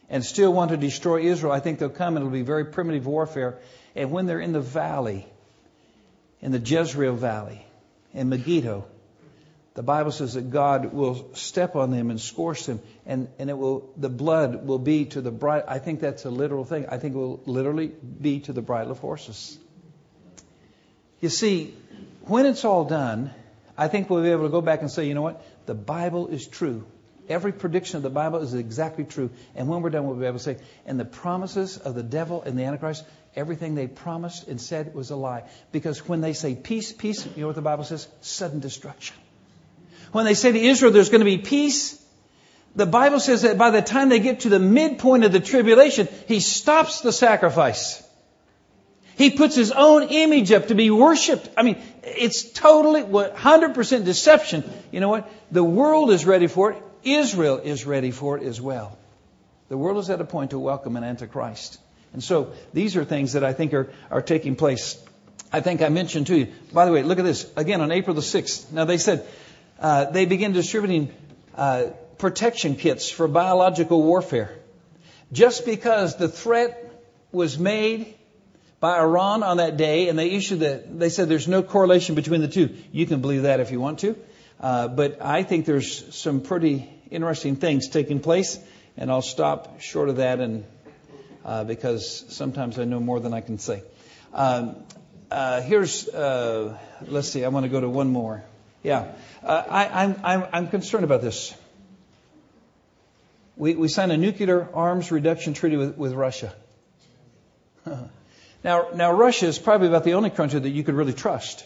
and still want to destroy Israel, I think they'll come and it'll be very primitive warfare. And when they're in the valley, in the Jezreel Valley, in Megiddo, the Bible says that God will step on them and scorch them, and, and it will the blood will be to the bridle. I think that's a literal thing. I think it will literally be to the bridle of horses. You see, when it's all done, I think we'll be able to go back and say, you know what? The Bible is true. Every prediction of the Bible is exactly true. And when we're done, we'll be able to say, and the promises of the devil and the Antichrist, everything they promised and said was a lie. Because when they say peace, peace, you know what the Bible says? Sudden destruction. When they say to Israel there's going to be peace, the Bible says that by the time they get to the midpoint of the tribulation, He stops the sacrifice. He puts His own image up to be worshipped. I mean, it's totally one hundred percent deception. You know what? The world is ready for it. Israel is ready for it as well. The world is at a point to welcome an Antichrist. And so these are things that I think are, are taking place. I think I mentioned to you. By the way, look at this. Again, on April the sixth. Now they said uh, they began distributing uh, protection kits for biological warfare. Just because the threat was made by Iran on that day, and they issued the, they said there's no correlation between the two. You can believe that if you want to. Uh, but I think there's some pretty interesting things taking place, and I'll stop short of that, and uh, because sometimes I know more than I can say. Um, uh, here's, uh, let's see, I want to go to one more. Yeah, uh, I, I'm, I'm, I'm concerned about this. We, we signed a nuclear arms reduction treaty with, with Russia. now, now Russia is probably about the only country that you could really trust.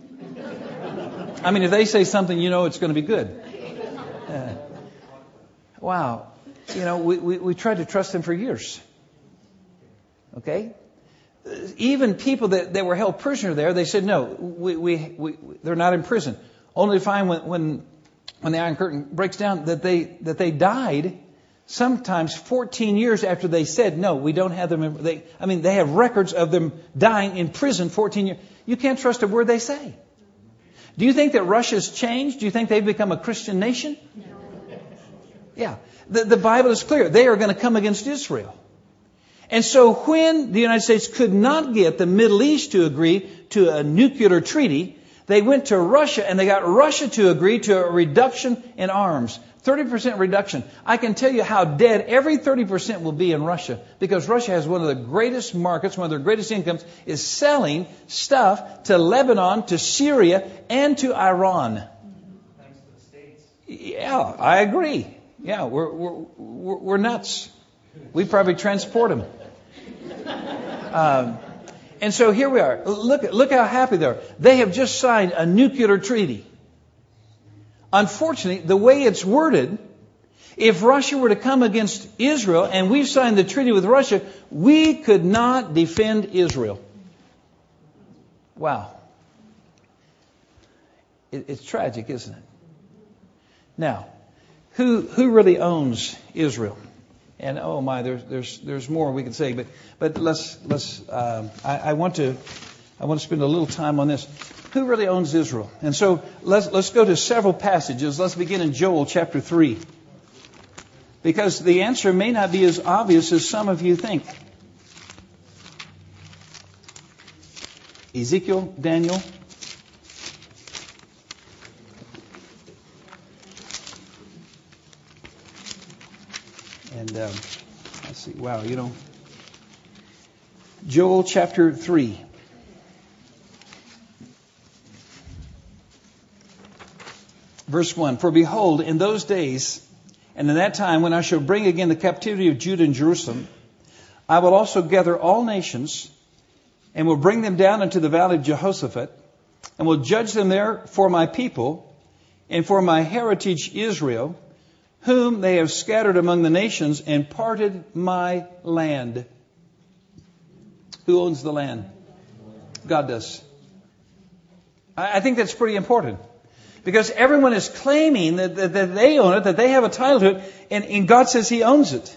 I mean, if they say something, you know it's going to be good. Uh, wow. You know, we, we, we tried to trust them for years. Okay? Even people that, that were held prisoner there, they said, no, we, we, we, they're not in prison. Only to find when, when, when the Iron Curtain breaks down that they, that they died sometimes fourteen years after they said, no, we don't have them. In, they, I mean, they have records of them dying in prison fourteen years. You can't trust a word they say. Do you think that Russia's changed? Do you think they've become a Christian nation? No. Yeah. The, the Bible is clear. They are going to come against Israel. And so when the United States could not get the Middle East to agree to a nuclear treaty, they went to Russia and they got Russia to agree to a reduction in arms. thirty percent reduction. I can tell you how dead every thirty percent will be in Russia, because Russia has one of the greatest markets, one of their greatest incomes is selling stuff to Lebanon, to Syria, and to Iran.
Thanks to the States.
Yeah, I agree. Yeah, we're we're we're, we're nuts. We probably transport them. Um, and so here we are. Look look how happy they are. They have just signed a nuclear treaty. Unfortunately, the way it's worded, if Russia were to come against Israel and we've signed the treaty with Russia, we could not defend Israel. Wow. It, it's tragic, isn't it? Now, who who really owns Israel? And oh my, there's there's there's more we could say, but but let's let's. Um, I, I want to I want to spend a little time on this. Who really owns Israel? And so let's let's go to several passages. Let's begin in Joel chapter three. Because the answer may not be as obvious as some of you think. Ezekiel, Daniel. And um, let's see, wow, you know. Joel chapter three. Verse one, for behold, in those days, and in that time when I shall bring again the captivity of Judah and Jerusalem, I will also gather all nations, and will bring them down into the valley of Jehoshaphat, and will judge them there for my people, and for my heritage Israel, whom they have scattered among the nations, and parted my land. Who owns the land? God does. I think that's pretty important. Because everyone is claiming that, that, that they own it, that they have a title to it, and, and God says He owns it.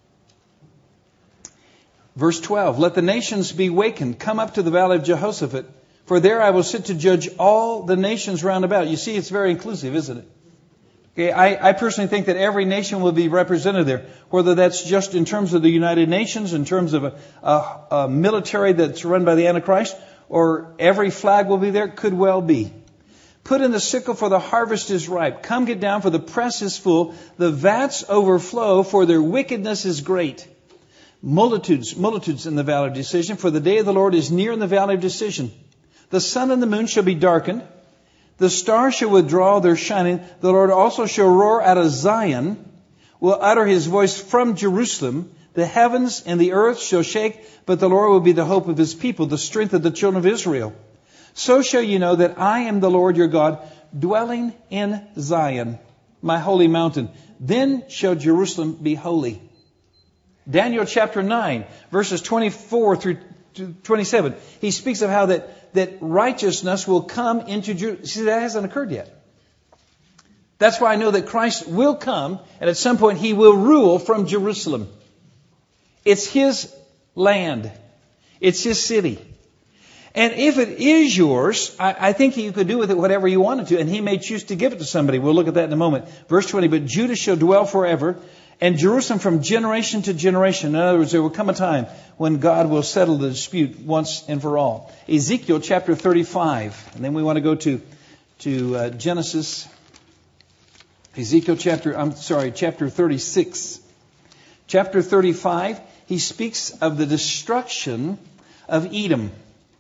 Verse twelve, let the nations be wakened, come up to the valley of Jehoshaphat, for there I will sit to judge all the nations round about. You see, it's very inclusive, isn't it? Okay, I, I personally think that every nation will be represented there, whether that's just in terms of the United Nations, in terms of a, a, a military that's run by the Antichrist, or every flag will be there. Could well be. Put in the sickle, for the harvest is ripe. Come get down, for the press is full. The vats overflow, for their wickedness is great. Multitudes, multitudes in the valley of decision, for the day of the Lord is near in the valley of decision. The sun and the moon shall be darkened. The stars shall withdraw their shining. The Lord also shall roar out of Zion, will utter his voice from Jerusalem. The heavens and the earth shall shake, but the Lord will be the hope of his people, the strength of the children of Israel. So shall you know that I am the Lord your God, dwelling in Zion, my holy mountain. Then shall Jerusalem be holy. Daniel chapter nine, verses twenty-four through twenty-seven. He speaks of how that, that righteousness will come into Jerusalem. See, that hasn't occurred yet. That's why I know that Christ will come, and at some point he will rule from Jerusalem. It's his land. It's his city. And if it is yours, I, I think you could do with it whatever you wanted to, and he may choose to give it to somebody. We'll look at that in a moment. Verse twenty, but Judah shall dwell forever, and Jerusalem from generation to generation. In other words, there will come a time when God will settle the dispute once and for all. Ezekiel chapter thirty-five. And then we want to go to, to uh, Genesis. Ezekiel chapter, I'm sorry, chapter thirty-six. Chapter thirty-five, he speaks of the destruction of Edom.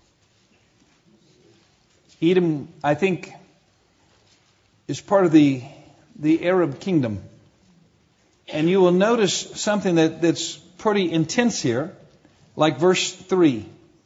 Edom, I think, is part of the, the Arab kingdom. And you will notice something that, that's pretty intense here, like verse three.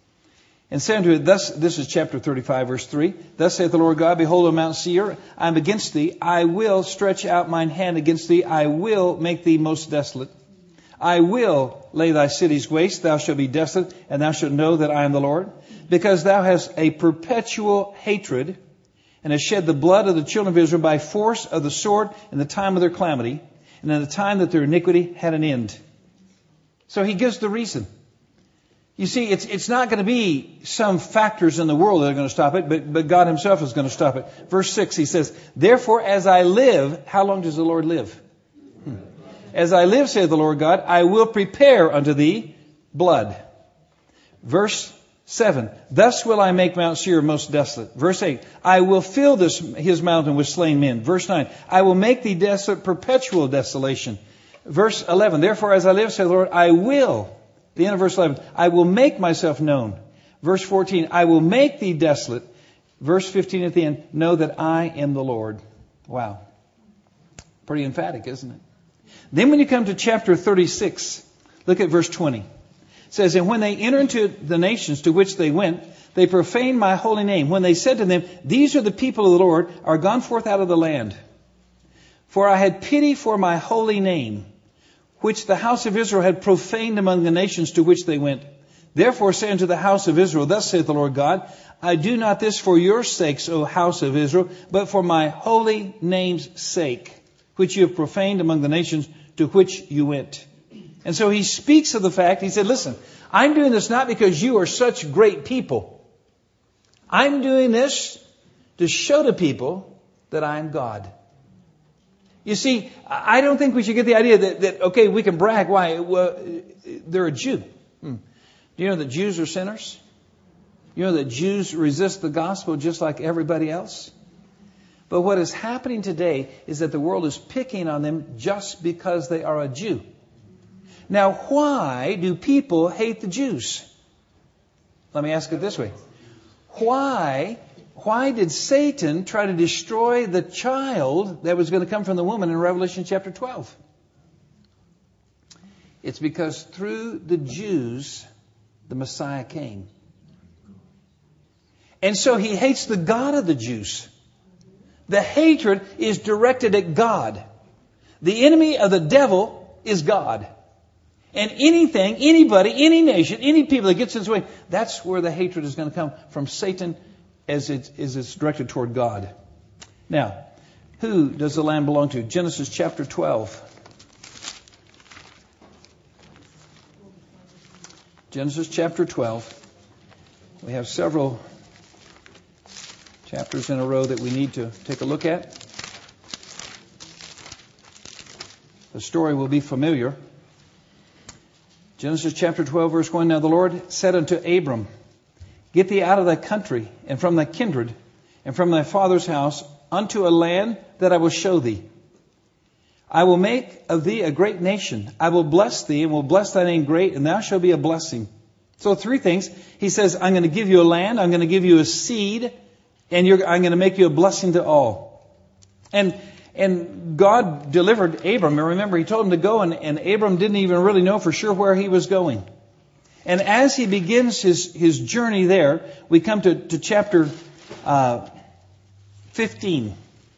And say unto it, thus, this is chapter thirty-five, verse three. Thus saith the Lord God, behold, on Mount Seir, I am against thee. I will stretch out mine hand against thee. I will make thee most desolate. I will lay thy cities waste. Thou shalt be desolate, and thou shalt know that I am the Lord. Because thou hast a perpetual hatred, and hast shed the blood of the children of Israel by force of the sword in the time of their calamity, and in the time that their iniquity had an end. So he gives the reason. You see, it's it's not going to be some factors in the world that are going to stop it, but, but God himself is going to stop it. Verse six, he says, therefore as I live, how long does the Lord live? Hmm. As I live, saith the Lord God, I will prepare unto thee blood. Verse seven, thus will I make Mount Seir most desolate. Verse eight, I will fill this his mountain with slain men. Verse nine, I will make thee desolate, perpetual desolation. Verse eleven, therefore as I live, saith the Lord, I will. The end of verse eleven, I will make myself known. Verse fourteen, I will make thee desolate. Verse fifteen at the end, know that I am the Lord. Wow. Pretty emphatic, isn't it? Then when you come to chapter thirty-six, look at verse twenty. It says, and when they enter into the nations to which they went, they profaned my holy name. When they said to them, these are the people of the Lord, are gone forth out of the land. For I had pity for my holy name, which the house of Israel had profaned among the nations to which they went. Therefore say unto the house of Israel, thus saith the Lord God, I do not this for your sakes, O house of Israel, but for my holy name's sake, which you have profaned among the nations to which you went. And so he speaks of the fact, he said, listen, I'm doing this not because you are such great people. I'm doing this to show to people that I am God. You see, I don't think we should get the idea that, that okay, we can brag. Why? Well, they're a Jew. Hmm. Do you know that Jews are sinners? You know that Jews resist the gospel just like everybody else? But what is happening today is that the world is picking on them just because they are a Jew. Now, why do people hate the Jews? Let me ask it this way. Why, why did Satan try to destroy the child that was going to come from the woman in Revelation chapter twelve? It's because through the Jews, the Messiah came. And so he hates the God of the Jews. The hatred is directed at God. The enemy of the devil is God. And anything, anybody, any nation, any people that gets in his way, that's where the hatred is going to come from Satan as, it, as it's directed toward God. Now, who does the Lamb belong to? Genesis chapter twelve. Genesis chapter twelve. We have several chapters in a row that we need to take a look at. The story will be familiar. Genesis chapter twelve, verse one. Now the Lord said unto Abram, Get thee out of thy country, and from thy kindred, and from thy father's house, unto a land that I will show thee. I will make of thee a great nation. I will bless thee, and will bless thy name great, and thou shalt be a blessing. So three things. He says, I'm going to give you a land, I'm going to give you a seed, and you're, I'm going to make you a blessing to all. And and God delivered Abram. And remember, He told him to go, and, and Abram didn't even really know for sure where he was going. And as he begins his, his journey there, we come to, to chapter uh, fifteen.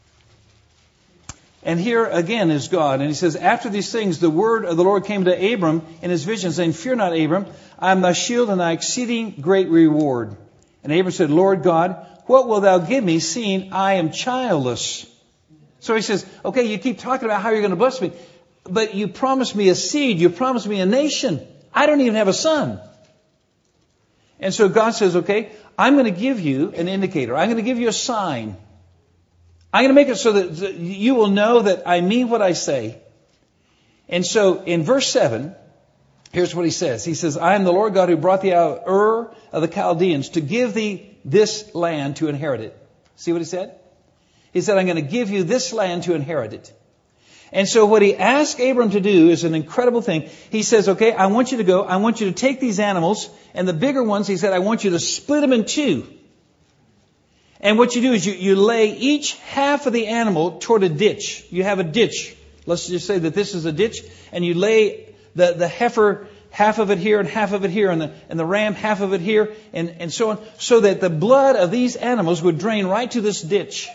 And here again is God. And He says, After these things, the word of the Lord came to Abram in his vision, saying, Fear not, Abram, I am thy shield and thy exceeding great reward. And Abram said, Lord God, what wilt thou give me, seeing I am childless? So he says, okay, you keep talking about how you're going to bless me, but you promised me a seed, you promised me a nation. I don't even have a son. And so God says, okay, I'm going to give you an indicator. I'm going to give you a sign. I'm going to make it so that you will know that I mean what I say. And so in verse seven, here's what He says. He says, I am the Lord God who brought thee out of Ur of the Chaldeans to give thee this land to inherit it. See what He said? He said, I'm going to give you this land to inherit it. And so what He asked Abram to do is an incredible thing. He says, okay, I want you to go. I want you to take these animals, and the bigger ones, He said, I want you to split them in two. And what you do is you, you lay each half of the animal toward a ditch. You have a ditch. Let's just say that this is a ditch, and you lay the, the heifer, half of it here and half of it here, and the, and the ram, half of it here, and, and so on, so that the blood of these animals would drain right to this ditch.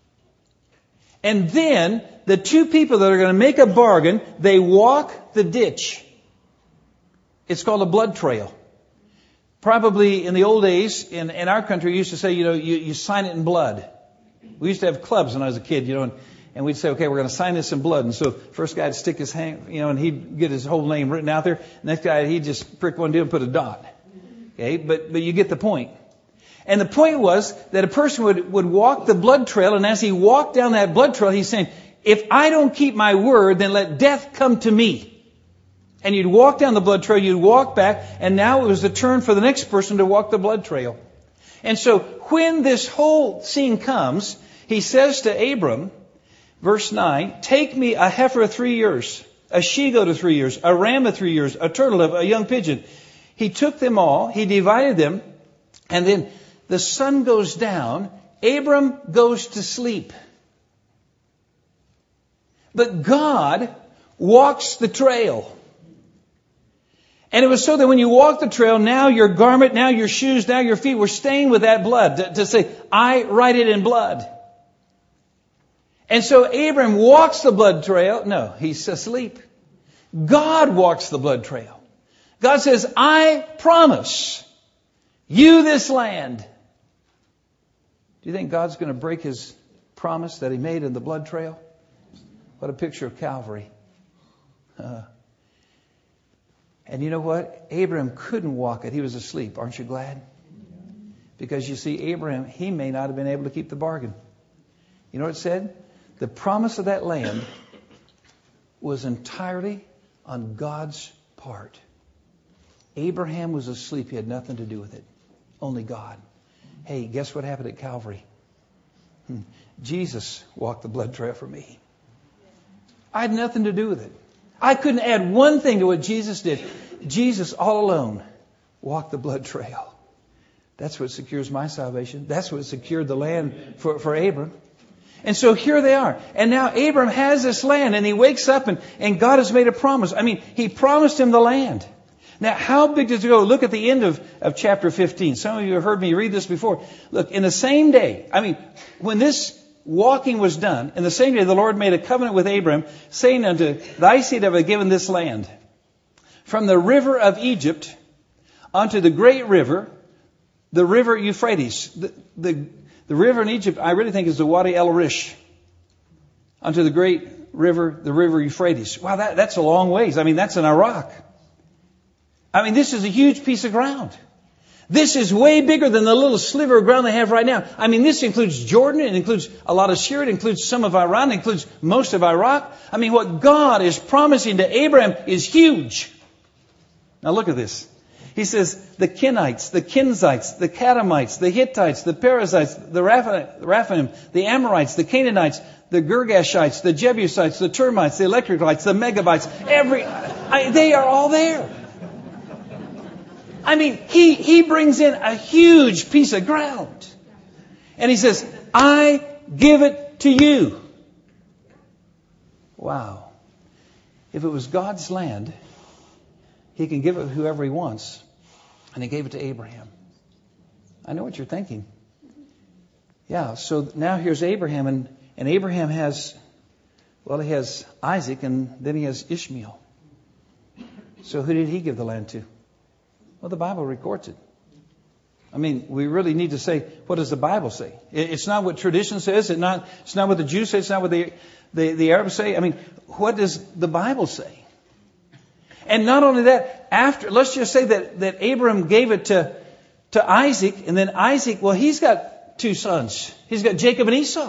And then the two people that are going to make a bargain, they walk the ditch. It's called a blood trail. Probably in the old days, in, in our country, we used to say, you know, you, you sign it in blood. We used to have clubs when I was a kid, you know, and, and we'd say, okay, we're going to sign this in blood. And so first guy would stick his hand, you know, and he'd get his whole name written out there. Next guy, he'd just prick one dude and put a dot. Okay, but but you get the point. And the point was that a person would, would walk the blood trail, and as he walked down that blood trail, he's saying, if I don't keep my word, then let death come to me. And you'd walk down the blood trail, you'd walk back, and now it was the turn for the next person to walk the blood trail. And so when this whole scene comes, He says to Abram, verse nine, take me a heifer of three years, a she-goat of three years, a ram of three years, a turtle dove, a young pigeon. He took them all, He divided them, and then the sun goes down, Abram goes to sleep. But God walks the trail. And it was so that when you walk the trail, now your garment, now your shoes, now your feet were stained with that blood. To, to say, I write it in blood. And so Abram walks the blood trail. No, he's asleep. God walks the blood trail. God says, I promise you this land. Do you think God's going to break His promise that He made in the blood trail? What a picture of Calvary. Uh, and you know what? Abraham couldn't walk it. He was asleep. Aren't you glad? Because you see, Abraham, he may not have been able to keep the bargain. You know what it said? The promise of that land was entirely on God's part. Abraham was asleep. He had nothing to do with it. Only God. Hey, guess what happened at Calvary? Hmm. Jesus walked the blood trail for me. I had nothing to do with it. I couldn't add one thing to what Jesus did. Jesus all alone walked the blood trail. That's what secures my salvation. That's what secured the land for, for Abram. And so here they are. And now Abram has this land, and he wakes up, and, and God has made a promise. I mean, He promised him the land. Now, how big does it go? Look at the end of, of chapter fifteen. Some of you have heard me read this before. Look, in the same day, I mean, when this walking was done, in the same day the Lord made a covenant with Abram, saying unto thy seed have I given this land, from the river of Egypt unto the great river, the river Euphrates. The, the, the river in Egypt, I really think, is the Wadi El Arish. Unto the great river, the river Euphrates. Wow, that, that's a long ways. I mean, that's in Iraq. I mean, this is a huge piece of ground. This is way bigger than the little sliver of ground they have right now. I mean, this includes Jordan. It includes a lot of Syria. It includes some of Iran. It includes most of Iraq. I mean, what God is promising to Abraham is huge. Now look at this. He says, the Kenites, the Kenzites, the Kadamites, the Hittites, the Perizzites, the Rephaim, the Amorites, the Canaanites, the Girgashites, the Jebusites, the Termites, the Electrites, the Megabites, every, I, they are all there. I mean, he, he brings in a huge piece of ground. And he says, I give it to you. Wow. If it was God's land, He can give it to whoever He wants. And He gave it to Abraham. I know what you're thinking. Yeah, so now here's Abraham. And, and Abraham has, well, he has Isaac and then he has Ishmael. So who did he give the land to? Well, the Bible records it. I mean, we really need to say, what does the Bible say? It's not what tradition says. It's not, it's not what the Jews say. It's not what the, the, the Arabs say. I mean, what does the Bible say? And not only that, after, let's just say that, that Abraham gave it to, to Isaac, and then Isaac, well, he's got two sons. He's got Jacob and Esau.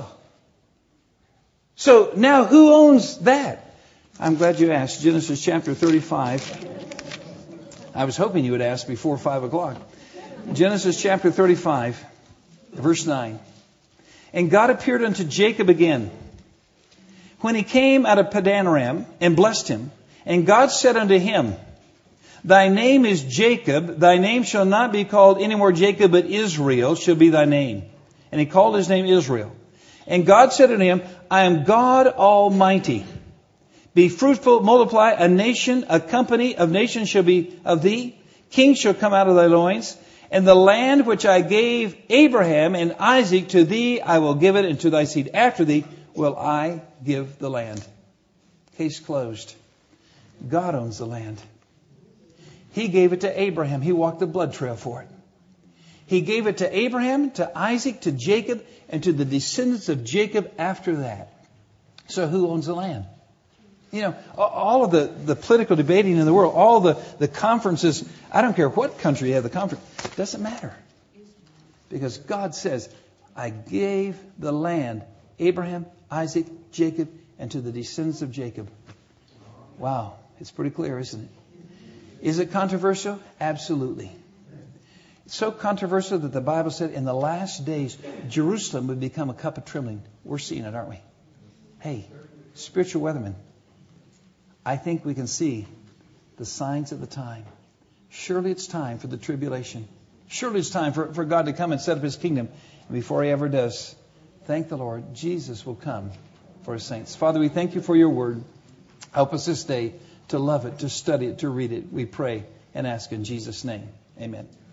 So now who owns that? I'm glad you asked. Genesis chapter thirty-five. I was hoping you would ask before five o'clock. Genesis chapter thirty-five, verse nine. And God appeared unto Jacob again, when he came out of Padan Aram, and blessed him. And God said unto him, Thy name is Jacob. Thy name shall not be called any more Jacob, but Israel shall be thy name. And he called his name Israel. And God said unto him, I am God Almighty. Be fruitful, multiply. A nation, a company of nations shall be of thee. Kings shall come out of thy loins. And the land which I gave Abraham and Isaac to thee, I will give it, and to thy seed after thee will I give the land. Case closed. God owns the land. He gave it to Abraham. He walked the blood trail for it. He gave it to Abraham, to Isaac, to Jacob, and to the descendants of Jacob after that. So who owns the land? You know, all of the, the political debating in the world, all the, the conferences, I don't care what country you have the conference, it doesn't matter. Because God says, I gave the land, Abraham, Isaac, Jacob, and to the descendants of Jacob. Wow, it's pretty clear, isn't it? Is it controversial? Absolutely. It's so controversial that the Bible said in the last days, Jerusalem would become a cup of trembling. We're seeing it, aren't we? Hey, spiritual weathermen, I think we can see the signs of the time. Surely it's time for the tribulation. Surely it's time for, for God to come and set up His kingdom. And before He ever does, thank the Lord, Jesus will come for His saints. Father, we thank You for Your word. Help us this day to love it, to study it, to read it. We pray and ask in Jesus' name. Amen.